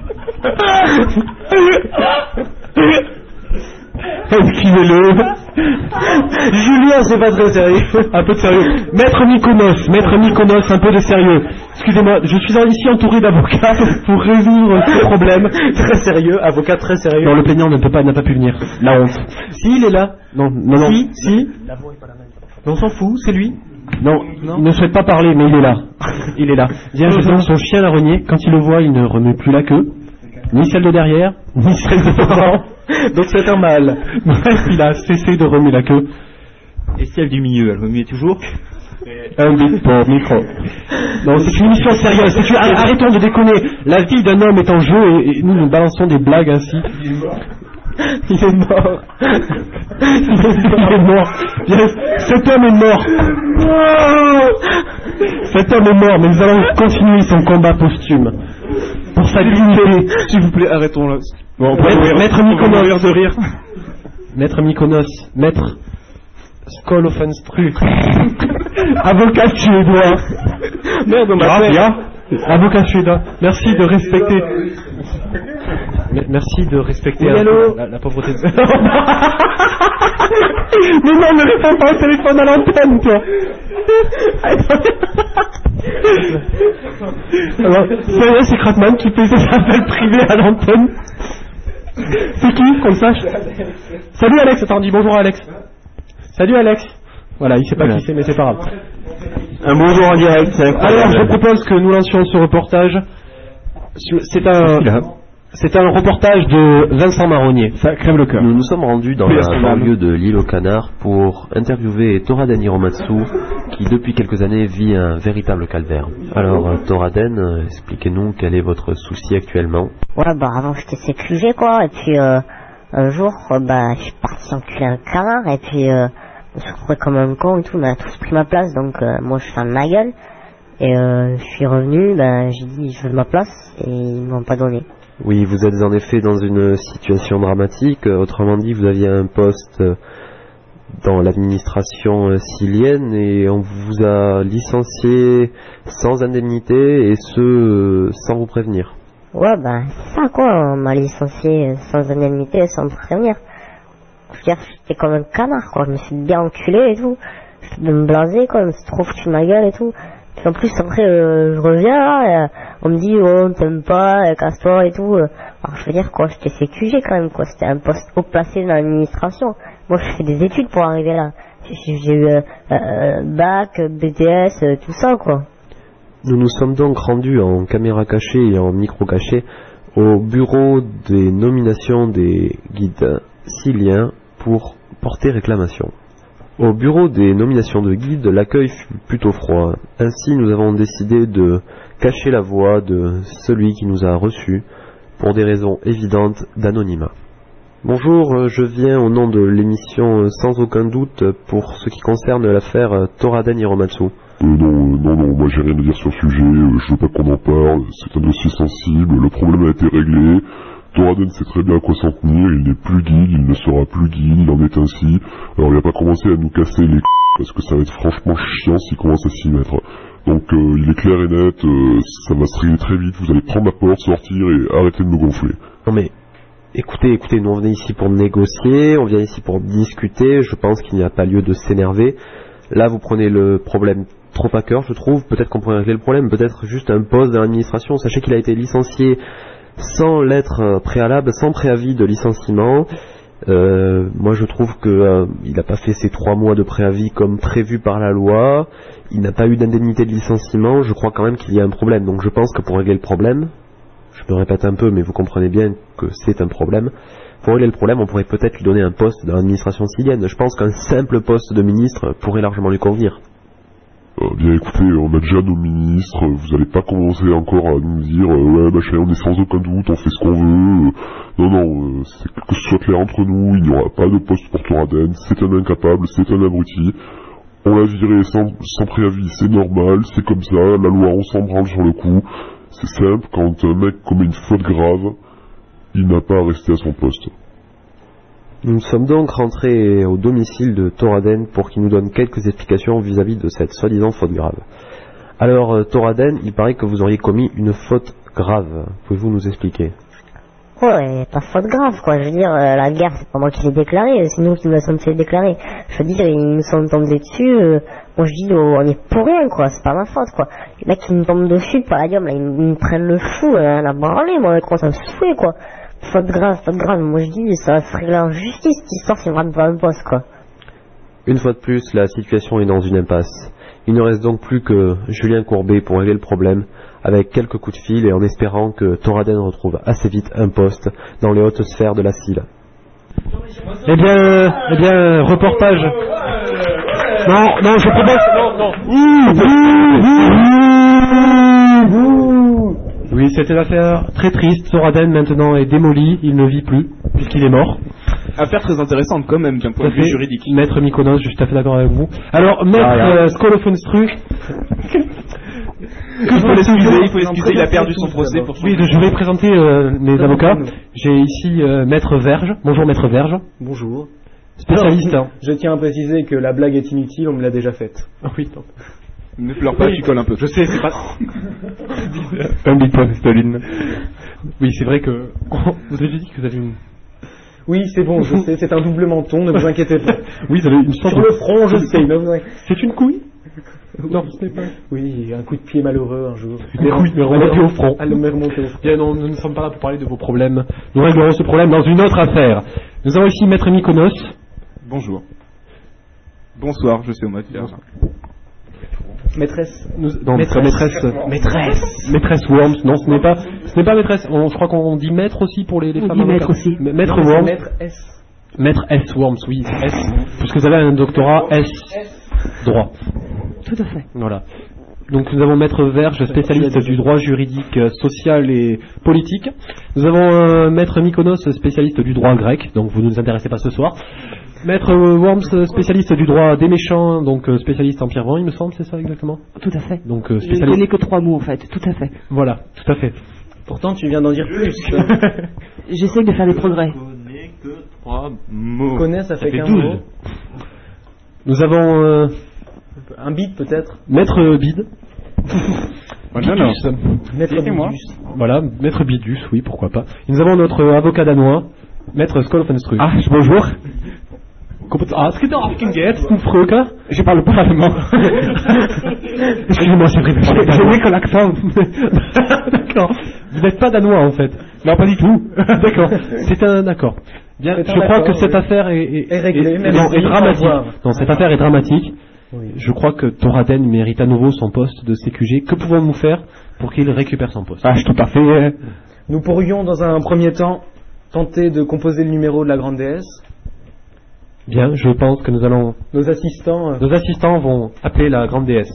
Esquivez-le. Julien, c'est pas très sérieux. Un peu de sérieux. Maître Mykonos, Maître Mykonos, un peu de sérieux. Excusez-moi, je suis ici entouré d'avocats pour résoudre ce problème. Très sérieux, avocat très sérieux. Non, le plaignant ne peut pas, n'a pas pu venir. La honte. Si, il est là. Non, non, non. Si, si. Mais on s'en fout, c'est lui. Non, il ne souhaite pas parler, mais il est là. Il est là. Bien, je sens son chien l'a renié. Quand il le voit, il ne remue plus la queue. Ni celle de derrière, ni celle de devant. Donc c'est un mâle. Bref, il a cessé de remuer la queue. Et celle du milieu, elle remue toujours? Un bip pour micro. Non, c'est une émission sérieuse. C'est une- Arrêtons de déconner. La vie d'un homme est en jeu et, et nous nous balançons des blagues ainsi. Il est mort. Il est mort. Bien, cet homme est mort. Cet homme est mort, mais nous allons continuer son combat posthume. Pour sa dignité. S'il vous plaît, arrêtons là. Bon, Maître- Maître on va mourir Mykonos. de rire. Maître Mykonos. Maître Skolofanstru. Avocat suédois. Merde, on m'a Ah, fait. bien. Avocat suédois. Merci de respecter. Me- Merci de respecter Oui, un allô peu la, la pauvreté. Mais non, ne réponds pas au téléphone à l'antenne, toi. Alors, c'est c'est Kratman qui fait ses appels privés à l'antenne. C'est qui, qu'on le sache? Salut Alex, attends, dis bonjour à Alex. Salut Alex. Voilà, il sait pas qui c'est, mais c'est pas grave. Un bonjour en direct, c'est incroyable. Alors, je propose que nous lancions ce reportage. C'est un, c'est un reportage de Vincent Marronnier. Ça crève le cœur. Nous nous sommes rendus dans la banlieue de l'île aux Canards pour interviewer Toraden Hiromatsu, qui depuis quelques années vit un véritable calvaire. Alors, Toraden, expliquez-nous quel est votre souci actuellement. Ouais, bah avant j'étais C Q G quoi, et puis euh, un jour, euh, bah je suis parti enculer un canard, et puis euh, je me suis retrouvé comme un con et tout, on a tous pris ma place, donc euh, moi je ferme ma gueule. Et euh, je suis revenu, ben j'ai dit je veux ma place et ils m'ont pas donné. Oui, vous êtes en effet dans une situation dramatique. Autrement dit, vous aviez un poste dans l'administration silienne et on vous a licencié sans indemnité et ce sans vous prévenir. Ouais, ben c'est ça quoi, on m'a licencié sans indemnité et sans me prévenir. Je veux dire, j'étais comme un canard quoi, je me suis bien enculé et tout. Je me blaser quoi, je me suis trop foutu ma gueule et tout. En plus après euh, je reviens là, et, euh, on me dit oh on t'aime pas, euh, casse-toi et tout. Alors je veux dire quoi, j'étais C Q G quand même quoi, c'était un poste haut placé dans l'administration. Moi je fais des études pour arriver là. J'ai, j'ai eu euh, euh, bac, B T S, euh, tout ça quoi. Nous nous sommes donc rendus en caméra cachée et en micro caché au bureau des nominations des guides siliens pour porter réclamation. Au bureau des nominations de guides, l'accueil fut plutôt froid. Ainsi, nous avons décidé de cacher la voix de celui qui nous a reçus pour des raisons évidentes d'anonymat. Bonjour, je viens au nom de l'émission Sans aucun doute pour ce qui concerne l'affaire Toraden Hiromatsu. Euh, non, euh, non, non, moi j'ai rien à dire sur le sujet, euh, je veux pas qu'on en parle, c'est un dossier sensible, le problème a été réglé. Toraden sait très bien à quoi s'en tenir, il n'est plus guide, il ne sera plus guide, il en est ainsi. Alors il n'a pas commencé à nous casser les c***, parce que ça va être franchement chiant s'il commence à s'y mettre. Donc euh, il est clair et net, euh, ça va se régler très vite, vous allez prendre la porte, sortir et arrêter de me gonfler. Non mais, écoutez, écoutez, nous on vient ici pour négocier, on vient ici pour discuter, je pense qu'il n'y a pas lieu de s'énerver. Là vous prenez le problème trop à cœur je trouve, peut-être qu'on pourrait régler le problème, peut-être juste un poste dans l'administration. Sachez qu'il a été licencié sans lettre préalable, sans préavis de licenciement. Euh, moi je trouve que euh, il n'a pas fait ses trois mois de préavis comme prévu par la loi, il n'a pas eu d'indemnité de licenciement, je crois quand même qu'il y a un problème. Donc je pense que pour régler le problème, je me répète un peu mais vous comprenez bien que c'est un problème, pour régler le problème on pourrait peut-être lui donner un poste dans l'administration silienne. Je pense qu'un simple poste de ministre pourrait largement lui convenir. Euh, bien écoutez, on a déjà nos ministres, vous allez pas commencer encore à nous dire euh, ouais machin, on est sans aucun doute, on fait ce qu'on veut. Euh, non non, euh, c'est que ce soit clair entre nous, il n'y aura pas de poste pour Toraden, c'est un incapable, c'est un abruti. On l'a viré sans, sans préavis, c'est normal, c'est comme ça, la loi on s'en branle sur le coup. C'est simple, quand un mec commet une faute grave, il n'a pas à rester à son poste. Nous sommes donc rentrés au domicile de Toraden pour qu'il nous donne quelques explications vis-à-vis de cette soi-disant faute grave. Alors, euh, Toraden, il paraît que vous auriez commis une faute grave. Pouvez-vous nous expliquer? Ouais, pas faute grave quoi, je veux dire, euh, la guerre c'est pas moi qui l'ai déclarée, c'est nous qui nous la sommes fait déclarer. Je veux dire, ils nous sont tombés dessus, euh, moi je dis, oh, on est pour rien quoi, c'est pas ma faute quoi. Les mecs qui me tombent dessus, palladium, là, ils, ils me prennent le fou, hein, la branlée, moi, quoi, ça me souffle quoi. Faute grave, faute grave, moi je dis, ça va se régler en justice, cette histoire, c'est vraiment pas un poste quoi. Une fois de plus, la situation est dans une impasse. Il ne reste donc plus que Julien Courbet pour régler le problème, avec quelques coups de fil et en espérant que Toraden retrouve assez vite un poste dans les hautes sphères de la C I L. Eh bien, eh bien, reportage. Non, non, je propose. Non, non. Oui, c'était une affaire très triste. Toraden maintenant est démoli, il ne vit plus puisqu'il est mort. Affaire très intéressante quand même d'un point de vue juridique. Maître Mykonos, je suis tout à fait d'accord avec vous. Alors, Maître ah, euh, Skolofonstru. Il faut l'excuser, il faut l'excuser, il a perdu son procès pour son... Oui, je vais présenter euh, mes avocats. J'ai ici euh, Maître Verge. Bonjour Maître Verge. Bonjour. Spécialiste. Alors, je tiens à préciser que la blague est inutile, on me l'a déjà faite. Ah oui, non. Ne pleure pas, tu colles un peu. Je sais, c'est pas... un big point, Staline. Oui, c'est vrai que... Vous avez dit que vous avez une... Oui, c'est bon, je sais, c'est un double menton, ne vous inquiétez pas. Oui, vous avez une sorte Sur le front, je sais, ne vous inquiétez. C'est une couille? Non, ce n'est pas. Oui, un coup de pied malheureux un jour. Une couille, mais remontée au front. Elle me remonter au front. Bien, non, nous ne sommes pas là pour parler de vos problèmes. Nous réglerons ce problème dans une autre affaire. Nous avons ici Maître Mykonos. Bonjour. Bonsoir, je sais au matière. Maîtresse. Nous, non, maîtresse. Maîtresse. Maîtresse. Maîtresse Worms. Non, ce n'est pas, ce n'est pas maîtresse. On, je crois qu'on dit maître aussi pour les, les on femmes. Dit maître aussi. Maître non, Worms. Maître S. Maître S Worms, oui, S. Parce que vous avez un doctorat S. Droit. Tout à fait. Voilà. Donc nous avons Maître Verge, spécialiste du droit juridique, social et politique. Nous avons euh, Maître Mykonos, spécialiste du droit grec, donc vous ne nous intéressez pas ce soir. Maître Worms, spécialiste du droit des méchants, donc euh, spécialiste en Pierre-Vent, il me semble, c'est ça exactement? Tout à fait. Donc, euh, spécialiste... Je ne connais que trois mots en fait, tout à fait. Voilà, tout à fait. Pourtant tu viens d'en dire plus. J'essaie de faire des progrès. Je connais que trois mots. Connais, ça, ça fait, fait qu'un mot. Nous avons... Euh... Un bide peut-être. Maître Bide. Voilà, non. Maître Bidus. Voilà, Maître Bidus, oui, pourquoi pas. Et nous avons notre avocat danois, Maître Skolfenstru. Ah, bonjour. Ah, est-ce que tu as une fröke? Je parle pas allemand. Excusez-moi, c'est vrai. J'ai mis que l'accent. D'accord. Vous n'êtes pas danois en fait. Non, pas du tout. D'accord. C'est un d'accord. Bien, je crois que cette oui. affaire est, est, est réglée, est, non, est dramatique. Non, cette affaire est dramatique. Oui. Je crois que Thoraden mérite à nouveau son poste de C Q G. Que pouvons-nous faire pour qu'il récupère son poste? Ah, tout à fait. Nous pourrions, dans un premier temps, tenter de composer le numéro de la grande déesse. Bien, je pense que nous allons... Nos assistants... Euh... Nos assistants vont appeler la grande déesse.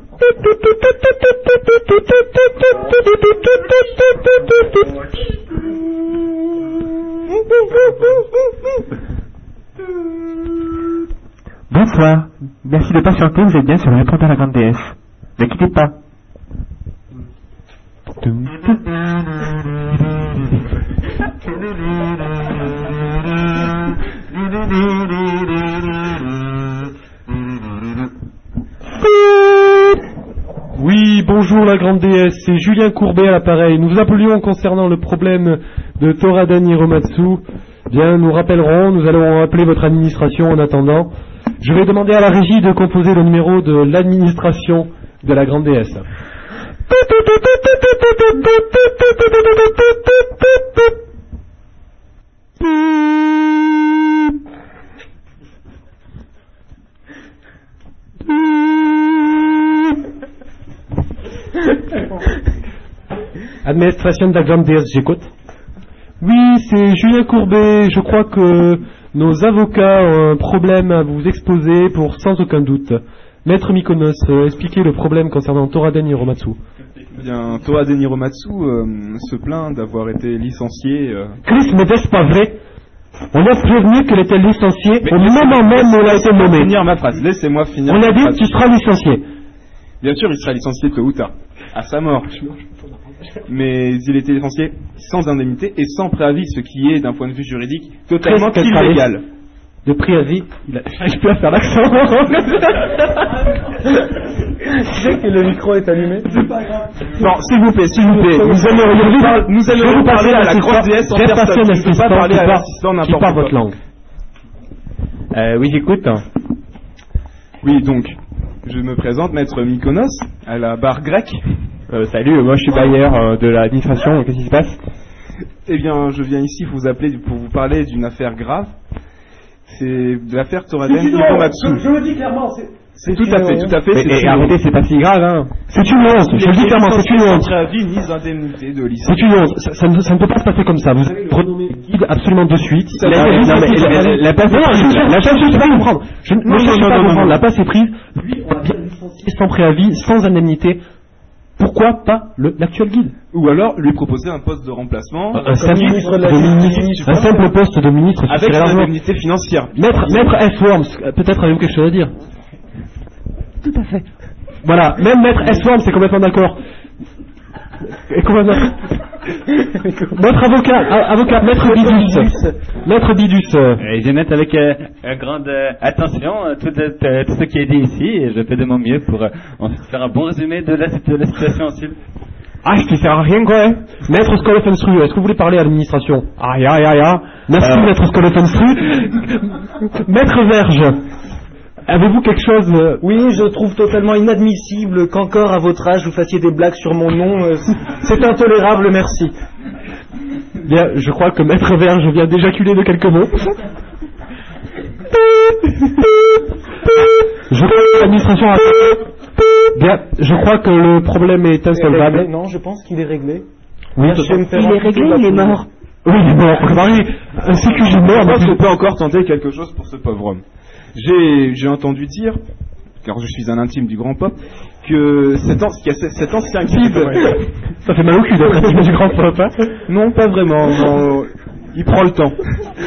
Bonsoir, merci de patienter, vous êtes bien sur le répondeur de la grande déesse. Ne quittez pas. Oui, bonjour la grande déesse, c'est Julien Courbet à l'appareil. Nous vous appelions concernant le problème de Thoraden Hiromatsu. Bien, nous rappellerons, nous allons appeler votre administration en attendant. Je vais demander à la régie de composer le numéro de l'administration de la grande déesse. Administration de la grande déesse, j'écoute. Oui, c'est Julien Courbet. Je crois que nos avocats ont un problème à vous exposer pour sans aucun doute. Maître Mykonos, euh, expliquez le problème concernant Thoraden Hiromatsu. Eh bien, Thoraden Hiromatsu euh, se plaint d'avoir été licencié. Euh... Chris, mais n'est-ce pas vrai? On a prévenu qu'elle était licenciée mais au moment même où elle a été nommée. Laissez-moi finir ma phrase. Laissez-moi finir. On a dit que tu seras licencié. Bien sûr, il sera licencié tôt ou tard, à sa mort. Mais il était licencié sans indemnité et sans préavis, ce qui est, d'un point de vue juridique, totalement illégal. De préavis, il a... j'arrive plus à faire l'accent. Tu sais que le micro est allumé? Non, s'il vous plaît, s'il vous plaît, nous allons nous allons parler à la grande déesse en personne. Je ne peux pas parler à l'assistant n'importe quoi. Qui parle votre langue. Euh, oui, j'écoute. Oui, donc, je me présente, Maître Mykonos, à la barre grecque. Euh, salut, moi je suis bailleur euh, de l'administration, qu'est-ce qui se passe? Eh bien, je viens ici vous appeler pour vous parler d'une affaire grave. C'est l'affaire Thoraden Hiromatsu. Je le dis clairement, c'est... C'est tout à fait, tout à fait. Et, et arrêtez, c'est pas si grave, hein. C'est une honte, je le dis clairement, c'est une honte. C'est une honte, ça, ça, ne, ça ne peut pas se passer comme ça. Vous renommez guide absolument de suite. La, la, la, la, la passe est prise. La passe est prise. comprendre. Je ne cherche pas à comprendre. La passe est prise. Lui, on l'a bien licencié sans préavis, sans indemnité. Pourquoi pas le, l'actuel guide? Ou alors lui proposer un poste de remplacement, un, simple, ministre de la ministre, un simple poste de ministre avec une indemnité financière. Maître, Maître S. Worms, peut-être avez-vous quelque chose à dire? Tout à fait. Voilà, même Maître S. Worms c'est complètement d'accord. Et complètement... Notre avocat, avocat, Maître Bidus. Maître Bidus. Et je note avec euh, grande euh, attention euh, tout, euh, tout ce qui est dit ici et je fais de mon mieux pour euh, ensuite faire un bon résumé de la, de la situation ensuite. Ah, je ne sert à rien quoi. Hein. Maître Skolefenstru, est-ce que vous voulez parler à l'administration? Ah, ya, ya, ya. Merci, euh... Maître Skolefenstru. Maître Verge. Avez-vous quelque chose euh... Oui, je trouve totalement inadmissible qu'encore à votre âge vous fassiez des blagues sur mon nom. Euh, c'est intolérable, merci. Bien, je crois que Maître Verge vient d'éjaculer de quelques mots. Je crois que l'administration a... Bien, je crois que le problème est insolvable. Non, je pense qu'il est réglé. Oui, il est réglé, il est mort. Oui, il est mort. Un C Q J mort. Je pense qu'on peut encore tenter quelque chose pour ce pauvre homme. J'ai, j'ai entendu dire, car je suis un intime du grand pop, que cet, an, qu'il y a cet ancien guide... Ça fait mal au cul d'être intime du grand pop, hein. Non, pas vraiment. Non, il prend le temps.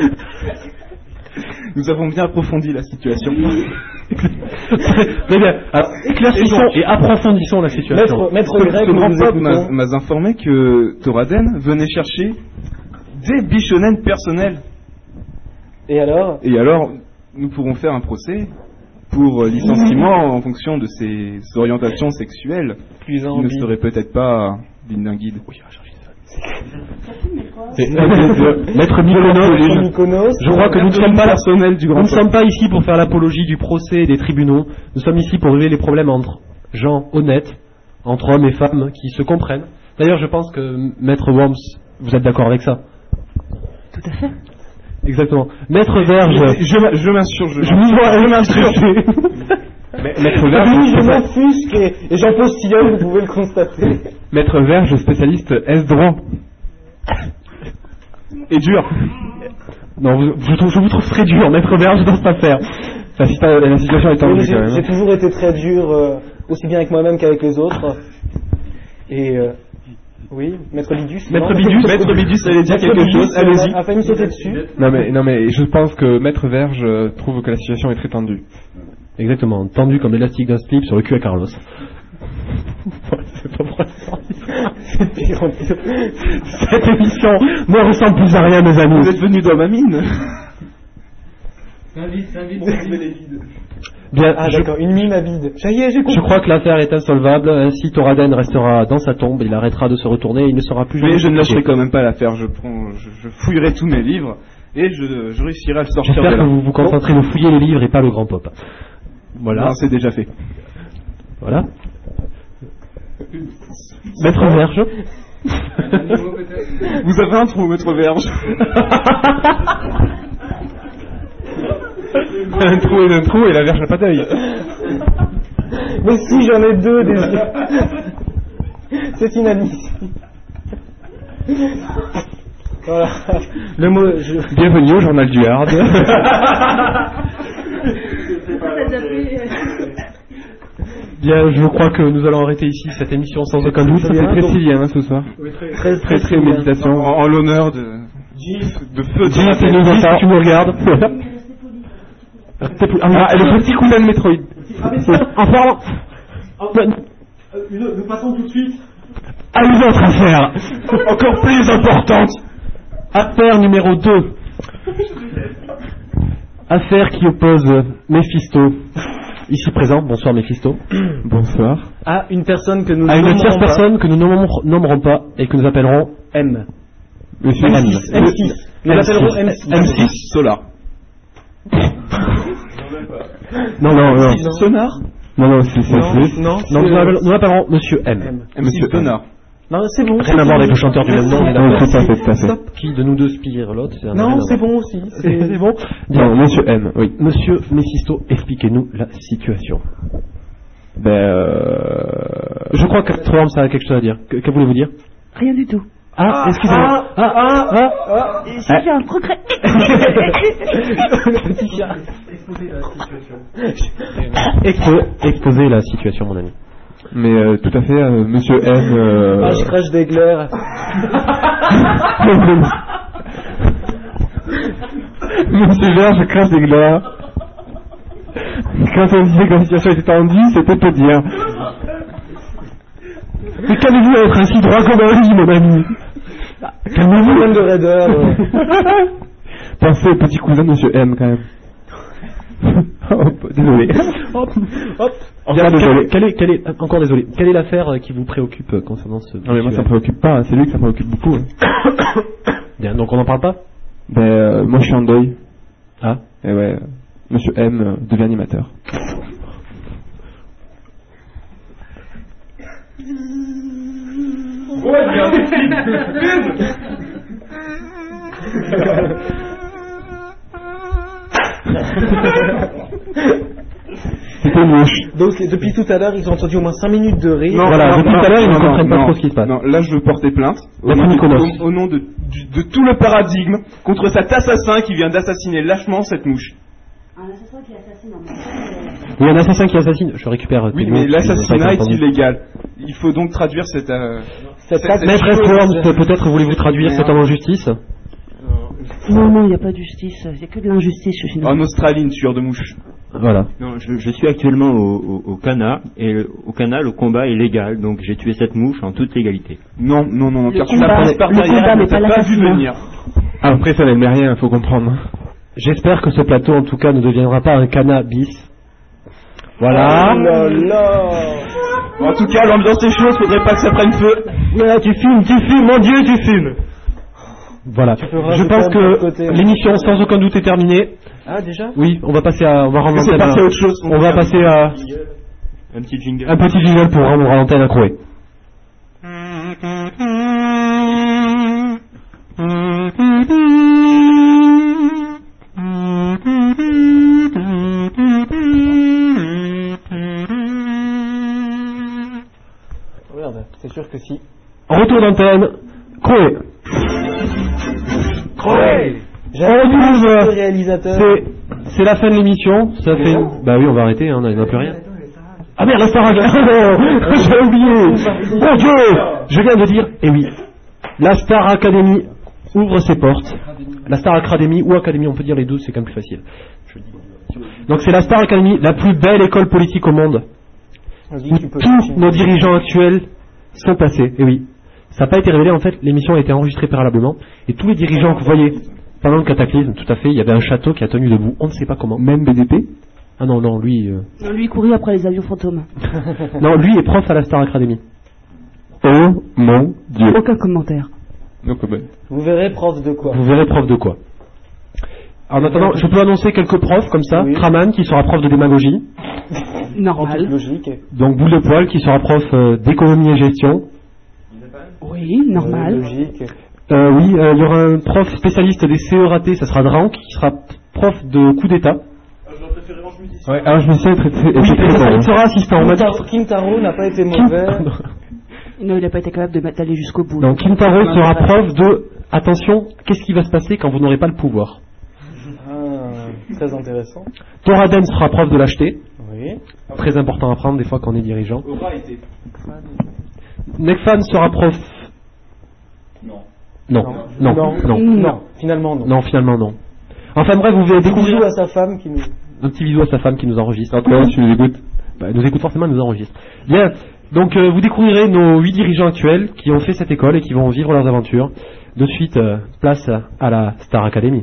Nous avons bien approfondi la situation. Très bien. Alors, éclaircissons et approfondissons la situation. Maître, maître Ce, Greg, ce grand nous pop écoutons. m'a, m'a informé que Thoraden venait chercher des bichonnènes personnels. Et alors Et alors, nous pourrons faire un procès pour licenciement en fonction de ses orientations sexuelles. Plus qui envie. ne serait peut-être pas digne d'un guide. Maître Mykonos, je crois que nous ne sommes pas personnels du grand Nous ne sommes pas ici pour faire l'apologie du procès et des tribunaux. Nous sommes ici pour régler les problèmes entre gens honnêtes, entre hommes et femmes qui se comprennent. D'ailleurs, je pense que Maître Worms, vous êtes d'accord avec ça? Tout à fait. Exactement. Maître Verge, je, je m'insurge. Je m'y vois, je m'insurge. Maître Verge, oui, je m'offusque et, et j'en postillonne, vous pouvez le constater. Maître Verge, spécialiste S-droit. Et dur. Non, vous, je, trouve, je vous trouve très dur, Maître Verge, dans cette affaire. La, la situation est tendue quand même. J'ai toujours été très dur, euh, aussi bien avec moi-même qu'avec les autres. Et euh, oui, Maître Bidus. Maître Bidus, Maître Bidus, allez dire quelque Bidus, chose. Allez-y. A failli me sauter dessus. Non mais, non mais, je pense que Maître Verge trouve que la situation est très tendue. Exactement, tendu comme l'élastique d'un slip sur le cul à Carlos. C'est pas vrai. Cette émission ne ressemble plus à rien, mes amis. Vous êtes venus dans ma mine. Bien, ah je... d'accord, une mine à vide. Ça y est, j'ai compris. Je crois que l'affaire est insolvable. Ainsi, Thoraden restera dans sa tombe. Il arrêtera de se retourner. Et il ne sera plus. Mais je ne lâcherai quand même pas l'affaire. Je prends, je, je fouillerai tous mes livres et je, je réussirai à le sortir. J'espère que vous vous concentrez de fouiller les livres et pas le grand pop. Voilà. Non, c'est déjà fait. Voilà. Maître Verge. Vous avez un trou, Maître Verge. Un trou et un trou et la verge n'a pas d'œil. Mais si, j'en ai deux des yeux. C'est inadmissible. Voilà. Le mot. Je... Bienvenue au journal du Hard. Bien, je crois que nous allons arrêter ici cette émission sans aucun doute. C'est très silien hein, ce soir. Oui, très, très, très, très, très méditation en, en l'honneur de de feu. Dis, c'est nous entend. Tu nous regardes. Ah, le petit cousin de Metroid. En parlant. Nous passons tout de suite à une autre affaire, encore plus importante. Affaire numéro deux. Affaire qui oppose Méphisto, ici présent, bonsoir Méphisto. Bonsoir. À une personne que nous à une tierce pas. personne que nous nommerons, nommerons pas et que nous appellerons M. Monsieur M six. M six. Nous l'appellerons M six. M six Solar. Non, non, non. Sonar. Non, non, c'est c'est non, plus. non, non nous, l'appellerons, nous l'appellerons Monsieur M. M. Monsieur Sonar. Non, c'est bon. Rien à voir avec le chanteur du même nom. Non, tout à fait, tout à fait. Qui de nous deux spire l'autre? Non, c'est bon aussi. C'est bon. Bien, Monsieur M. Oui. Monsieur Méphisto, expliquez-nous la situation. Ben, euh... je crois que Trump ça a quelque chose à dire. Que, que voulez-vous dire? Rien du tout. Ah, excusez-moi. Ah, ah, ah, ah, ah. J'ai fait un progrès. Petit chat. Exposer, exposer la situation, mon ami. Mais euh, tout à fait, euh, Monsieur M. Euh... Ah, je crache des glaires. Monsieur Vert, je crache des glaires. Quand on disait que la situation était tendue, c'était peu dire. Mais qu'allez-vous être ainsi droit comme un lit, mon ami? Calmez-vous, même de raideur. Pensez au petit cousin de Monsieur M, quand même. Hop, désolé. Hop, hop. Bien, désolé. Quelle est, quelle est, encore désolé. Quelle est l'affaire qui vous préoccupe concernant ce... Non mais moi ça me préoccupe pas, c'est lui que ça me préoccupe beaucoup. Hein. Bien, donc on n'en parle pas? Ben, euh, moi je suis en deuil. Ah. Et ouais, euh, Monsieur M euh, devient animateur. Ouais, bien. C'était une mouche. Donc depuis tout à l'heure, ils ont entendu au moins cinq minutes de rire. Non, Voilà, non, depuis non, tout à l'heure, ils ne non, comprennent pas non, trop ce qui se passe. Non, là je veux porter plainte au La nom, de, Mykonos. au, au nom de, du- de tout le paradigme contre cet assassin qui vient d'assassiner lâchement cette mouche. Un assassin qui assassine en Oui, un assassin qui assassine. Je récupère. tes Oui, mots, mais tu les as l'assassinat pas est entendus. illégal. Il faut donc traduire cette... Euh, cette, cette Maître chose- Worms, peut-être voulez-vous traduire cet homme en justice? Non, non, il n'y a pas de justice. Il n'y a que de l'injustice chez nous. En Australie, une tueur de mouche. Voilà. Non, je, je suis actuellement au, au, au Cana, et le- au Cana, le combat est légal, donc j'ai tué cette mouche en toute légalité. Non, non, non, Le car tu combat- la prenais par le derrière, combat, elle ne mais t'a pas pas vu l'assassinat. venir. Après, ça n'aime rien, il faut comprendre. J'espère que ce plateau, en tout cas, ne deviendra pas un cannabis. Voilà. Oh là là. En tout cas, l'ambiance est chaude, faudrait pas que ça prenne feu. Ouais, tu fumes, tu fumes, mon Dieu, tu fumes. Voilà. peux Je rajouter pense un peu de que côté. l'émission, sans aucun doute, est terminée. Ah, déjà? Oui, on va passer à, on va rendre C'est l'antenne passé à- à autre chose. On va passer à Un petit jingle. un petit jingle pour rendre l'antenne à Croé. Regarde, c'est sûr que si. Retour d'antenne, Croé. Croé. On retrouve, le euh, réalisateur. c'est, c'est la fin de l'émission. Ça fait, bah oui, on va arrêter, hein, on n'a plus rien. Ah merde, la Star Academy. J'ai oublié. Mon Dieu, je viens de dire, eh oui, la Star Academy ouvre ses portes. La Star Academy ou Academy, on peut dire les deux, c'est quand même plus facile. Donc c'est la Star Academy, la plus belle école politique au monde, où tous nos dirigeants actuels sont passés. Et oui, ça n'a pas été révélé en fait, l'émission a été enregistrée préalablement, et tous les dirigeants que vous voyez pendant le cataclysme, tout à fait, il y avait un château qui a tenu debout, on ne sait pas comment. Même B D P? Ah non, non, lui... euh, Non, lui, il courait après les avions fantômes. Non, lui est prof à la Star Academy. Oh mon Dieu. Aucun commentaire. Donc, ben, Vous verrez prof de quoi? vous verrez prof de quoi. En attendant, je peux annoncer quelques profs comme ça. Oui. Traman qui sera prof de démagogie. Normal. Logique. Donc Boule de Poil qui sera prof euh, d'économie et gestion. Oui, normal. Logique. Euh, oui, euh, il y aura un prof spécialiste des C E ratés, ça sera Drank, qui sera prof de coup d'état. Ouais, alors je me sais très très. Oui, il sera assistant. On m'a dit- Kinta- Kintaro n'a pas été mauvais. Non, il n'a pas été capable de mettre- d'aller jusqu'au bout. Donc Kintaro sera prof de attention, qu'est-ce qui va se passer quand vous n'aurez pas le pouvoir. Ah, très intéressant. Thoraden sera prof de lâcheté. Oui. Très important à apprendre des fois quand on est dirigeant. Aura été. Nekfan sera prof. Non. Non, non, non, non, Non, finalement non. non, finalement non. Enfin bref, vous verrez Des découvrir bisous à sa femme qui nous. un petit bisou à sa femme qui nous enregistre. Encore, tu nous écoutes. Bah, elle nous écoute forcément, elle nous enregistre. Bien, donc euh, vous découvrirez nos huit dirigeants actuels qui ont fait cette école et qui vont vivre leurs aventures. De suite, euh, place à la Star Academy.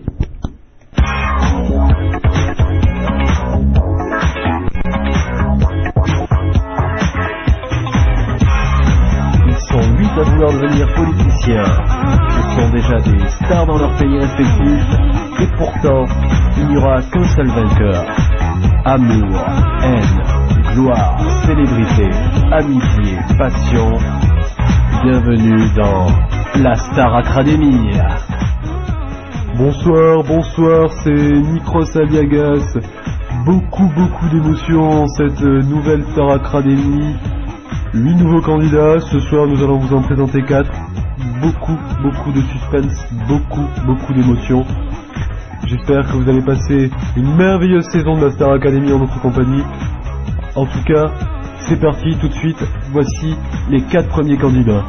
Ils sont huit à vouloir devenir politiciens. Ils sont déjà des stars dans leur pays respectifs. Et pourtant, il n'y aura qu'un seul vainqueur. Amour, haine, gloire, célébrité, amitié, passion. Bienvenue dans la Star Academy. Bonsoir, bonsoir, c'est Nikros Aliagas. Beaucoup, beaucoup d'émotions en cette euh, nouvelle Star Academy. Huit nouveaux candidats, ce soir nous allons vous en présenter quatre. Beaucoup, beaucoup de suspense, beaucoup, beaucoup d'émotions. J'espère que vous allez passer une merveilleuse saison de la Star Academy en notre compagnie. En tout cas, c'est parti tout de suite, voici les quatre premiers candidats.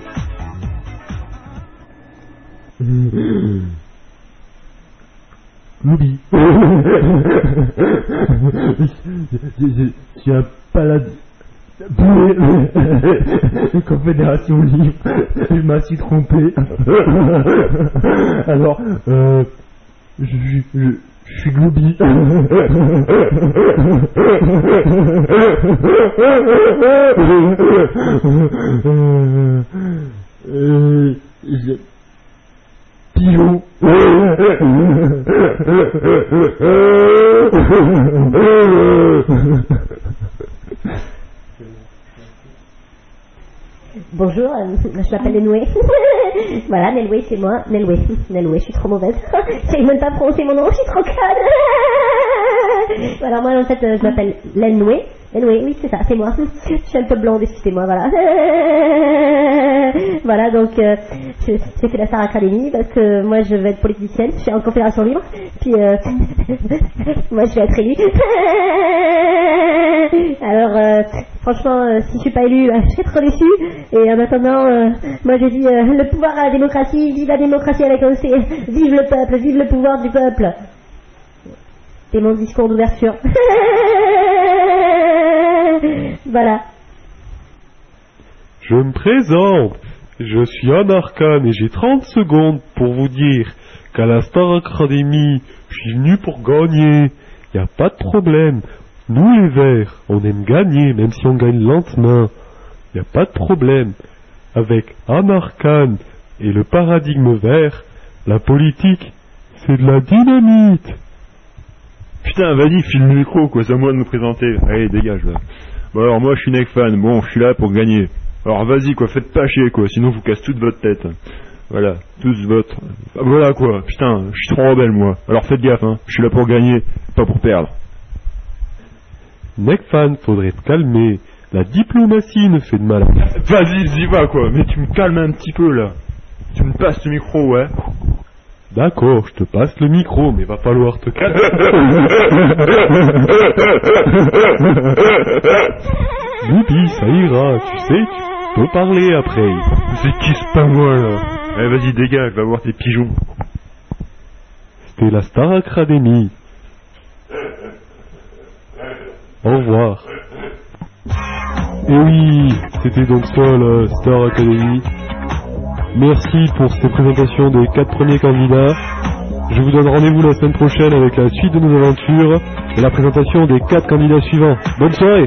Loubi. J'ai un palade. Confédération Libre. Je m'assis trompé. Alors, euh, je, je, je, je suis Glooby. Euh, je- Pigeon. Bonjour, euh, je m'appelle Nenoué. Voilà, Nenoué, c'est moi. Nenoué, Nenoué, je suis trop mauvaise. Je sais même pas prononcer mon nom, je suis trop conne. Alors moi en fait euh, je m'appelle Lenway. Lenway, oui c'est ça, c'est moi. Je suis un peu blonde, excusez-moi, voilà. Voilà, donc euh, j'ai j'ai fait la Star Academy parce que moi je vais être politicienne, je suis en Confédération Libre, puis euh, moi je vais être élue. Alors euh, franchement, euh, si je suis pas élue, euh, je serai trop déçue. Et en attendant, euh, moi je dis euh, le pouvoir à la démocratie, vive la démocratie avec un C, vive le peuple, vive le pouvoir du peuple. C'est mon discours d'ouverture. Voilà. Je me présente, je suis Anarkhan et j'ai trente secondes pour vous dire qu'à la Star Academy, je suis venu pour gagner. Y a pas de problème. Nous les Verts, on aime gagner, même si on gagne lentement. Y a pas de problème. Avec Anarkhan et le paradigme vert, la politique, c'est de la dynamite. Putain, vas-y, file le micro, quoi, c'est à moi de me présenter. Allez, dégage, là. Bon, alors, moi, je suis Nekfan, bon, je suis là pour gagner. Alors, vas-y, quoi, faites pas chier, quoi, sinon vous casse toute votre tête. Voilà, tous votre... Ah, voilà, quoi, putain, je suis trop rebelle, moi. Alors, faites gaffe, hein, je suis là pour gagner, pas pour perdre. Nekfan, faudrait te calmer. La diplomatie ne fait de mal. Vas-y, j'y va, quoi, mais tu me calmes un petit peu, là. Tu me passes le micro, ouais. D'accord, je te passe le micro, mais va falloir te calmer. Youpi, ça ira, tu sais, tu peux parler après. C'est qui ce pingouin, là? Allez, vas-y, dégage, va voir tes pigeons. C'était la Star Academy. Au revoir. Et oui, c'était donc ça, la Star Academy. Merci pour cette présentation des quatre premiers candidats. Je vous donne rendez-vous la semaine prochaine avec la suite de nos aventures et la présentation des quatre candidats suivants. Bonne soirée.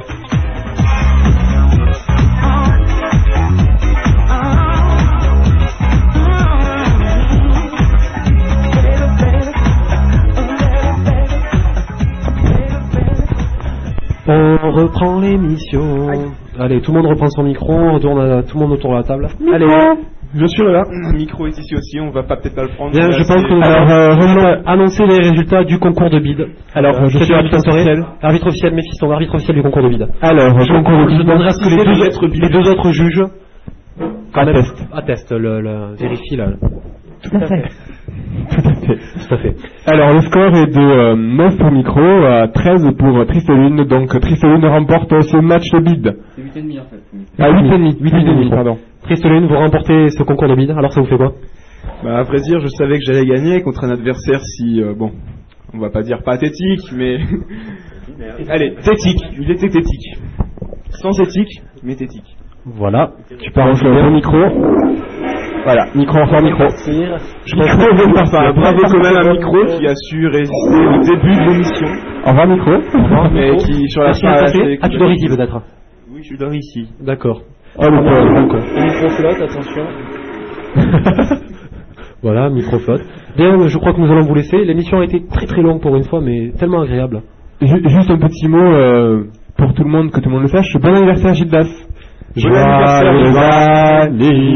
On reprend l'émission. Allez, tout le monde reprend son micro, on retourne à tout le monde autour de la table. Micro. Allez, je suis là. Le micro est ici aussi, on va pas peut-être pas le prendre. Bien, je pense que nous allons euh, annoncer les résultats du concours de bide. Alors, Alors je suis arbitre officiel. Arbitre officiel, Méphiston, arbitre officiel du concours de bide. Alors, je, concours de bide. Je demanderai à ce que les deux, bide. les deux autres juges attestent. Attestent, le, le, vérifient là. Tout à fait. Tout à fait. Tout à fait. Alors, le score est de euh, neuf pour Micro, à treize pour euh, Tristelune. Donc, Tristelune remporte euh, ce match de bide. C'est huit virgule cinq en fait. Ah, huit virgule cinq. huit virgule cinq, pardon. Tristelune, vous remportez ce concours de bide. Alors, ça vous fait quoi? Bah, à vrai dire, je savais que j'allais gagner contre un adversaire si, euh, bon, on va pas dire pathétique, mais... Allez, tétique. Il était tétique. Sans éthique, mais tétique. Voilà. Tu parles au micro. Voilà, micro encore micro. Je pense enfin, bravo quand même à Micro qui a su résister au début de l'émission. Au revoir Micro. Mais qui sur la fin. Ah, tu dors ici peut-être? Oui, je dors ici. D'accord. Oh le pauvre. Micro flotte, attention. Voilà, micro flotte. Bien, je crois que nous allons vous laisser. L'émission a été très très longue pour une fois, mais tellement agréable. Juste un petit mot euh, pour tout le monde, que tout le monde le sache. Bon anniversaire Gildas. Joyeux anniversaire,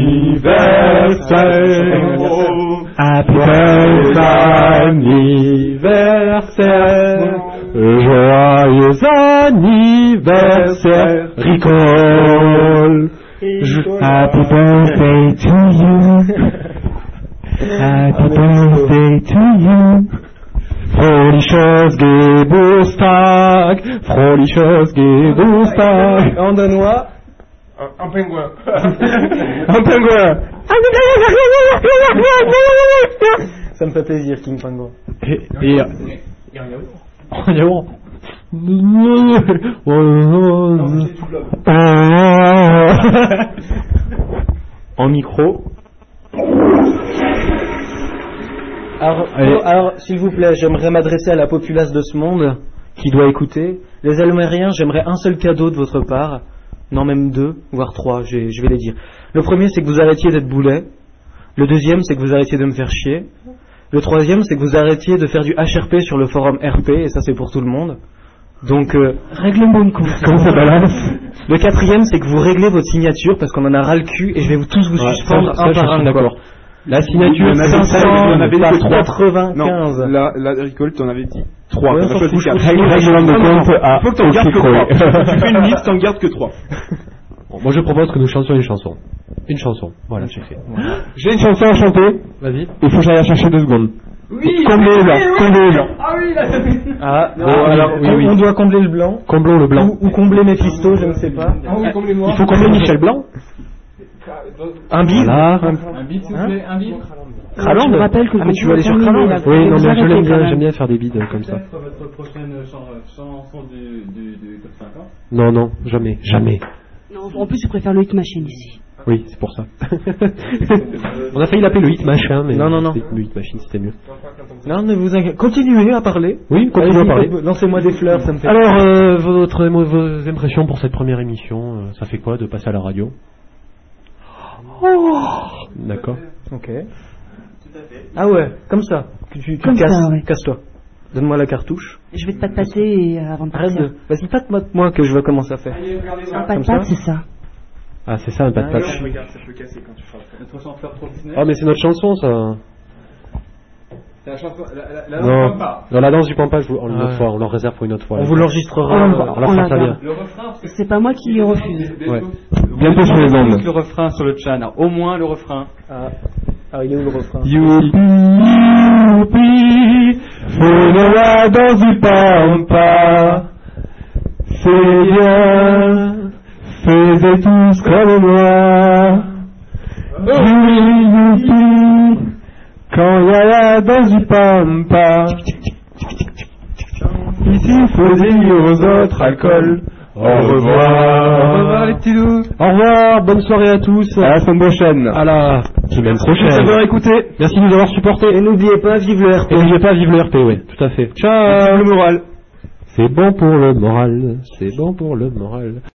happy anniversaire, joyeux anniversaire, Ricole, happy birthday to you, happy birthday to you. Fröhliches Geburtstag, fröhliches Geburtstag. En danois. Un pingouin. Un pingouin. Ça me fait plaisir, King Pingouin. Et, et, en yaourt. En micro. Alors, alors, alors, s'il vous plaît, j'aimerais m'adresser à la populace de ce monde qui doit écouter. Les Almériens, j'aimerais un seul cadeau de votre part. Non, même deux, voire trois, je vais, je vais les dire. Le premier, c'est que vous arrêtiez d'être boulet. Le deuxième, c'est que vous arrêtiez de me faire chier. Le troisième, c'est que vous arrêtiez de faire du H R P sur le forum R P, et ça c'est pour tout le monde. Donc, euh, règlement de compte. Comment ça balance? Le quatrième, c'est que vous réglez votre signature, parce qu'on en a ras le cul, et je vais vous tous vous ouais, suspendre ça, un ça, par un, d'accord. La signature, cinq cent quatre-vingt-quinze. Non, la, la Ricole, t'en avais dit trois. Ouais, On a choisi fout, quatre. règle- règlement de Non, non, compte non. à Faut que t'en gardes que Okikoi. trois. Tu fais une liste, t'en gardes que trois. Bon, moi je propose que nous chantions une chanson. Une chanson, voilà, j'ai fait. J'ai une chanson à chanter. Vas-y. Il faut que j'aille la chercher deux secondes. Oui, Combler le blanc, oui, oui. combler le blanc. Ah oui, là, Ah, non, ah, alors, oui, on, oui. on doit combler le blanc. Comblons le blanc. Ou, ou combler Mephisto, je ne sais pas. Ah oui, comblez-moi. Il faut combler Michel Blanc. Un bide. Voilà. Un bide, s'il vous plaît, un bide. Kraland. Je me rappelle que le Ah, mais tu concours vas aller sur est terminé, Kraland. là. Oui, non, Vous mais je arrêtez, l'aime quand bien, même. j'aime bien faire des bides comme ça. Peut-être votre prochaine chanson du, du, du top cinquante. Non, non, jamais, jamais. Non, en plus, je préfère le Hit Machine ici. Oui, c'est pour ça. On a failli l'appeler le Hit Machin, mais Non, non, non. c'était- le Hit Machine, c'était mieux. Non, ne vous inquiétez. Continuez à parler. Oui, continuez à Allez-y, parler. Lancez-moi des fleurs, ça me fait. Alors, euh, votre, vos impressions pour cette première émission, euh, ça fait quoi de passer à la radio? D'accord. Ok. Ah ouais, comme ça. Tu, tu Comme casses, ça, ouais. casse-toi. Donne-moi la cartouche. Je vais te patte-pâter euh, avant de Arrête partir. de. Vas-y, patte-moi que je vois comment ça fait. Un Comme patte-pâte, ça. c'est ça. Ah, c'est ça, un pas de patch. Regarde, ça peut casser quand tu feras la Notre chanson fleur trop Disney. Ah, mais c'est notre chanson, ça. C'est la chanson, la, la, la Non, danse pas. dans la danse du pampa, je vous, une Ah. autre fois, on le réserve pour une autre fois. On vous l'enregistrera. On euh, va- on la on fera la ça bien. garde. Le refrain, parce que C'est pas moi qui refuse. Ouais. Bientôt sur les ondes. le refrain sur le chat. Au moins le refrain. Ah. Ah, il est où le refrain? Youpi, youpi, faisons la danse du pampa. C'est bien, faisez tous comme moi. Youpi, youpi, quand il y a la danse du pampa. Ici, faut dire aux autres alcool. Au revoir. Au revoir, les petits loups. Au revoir, bonne soirée à tous. À la semaine prochaine. À la semaine Merci de prochaine. nous avoir écoutés. Merci de nous avoir supportés. Et n'oubliez pas, vive le R P. Et n'oubliez pas, vive le R P, oui, tout à fait. Ciao. Le moral. C'est bon pour le moral, c'est bon pour le moral.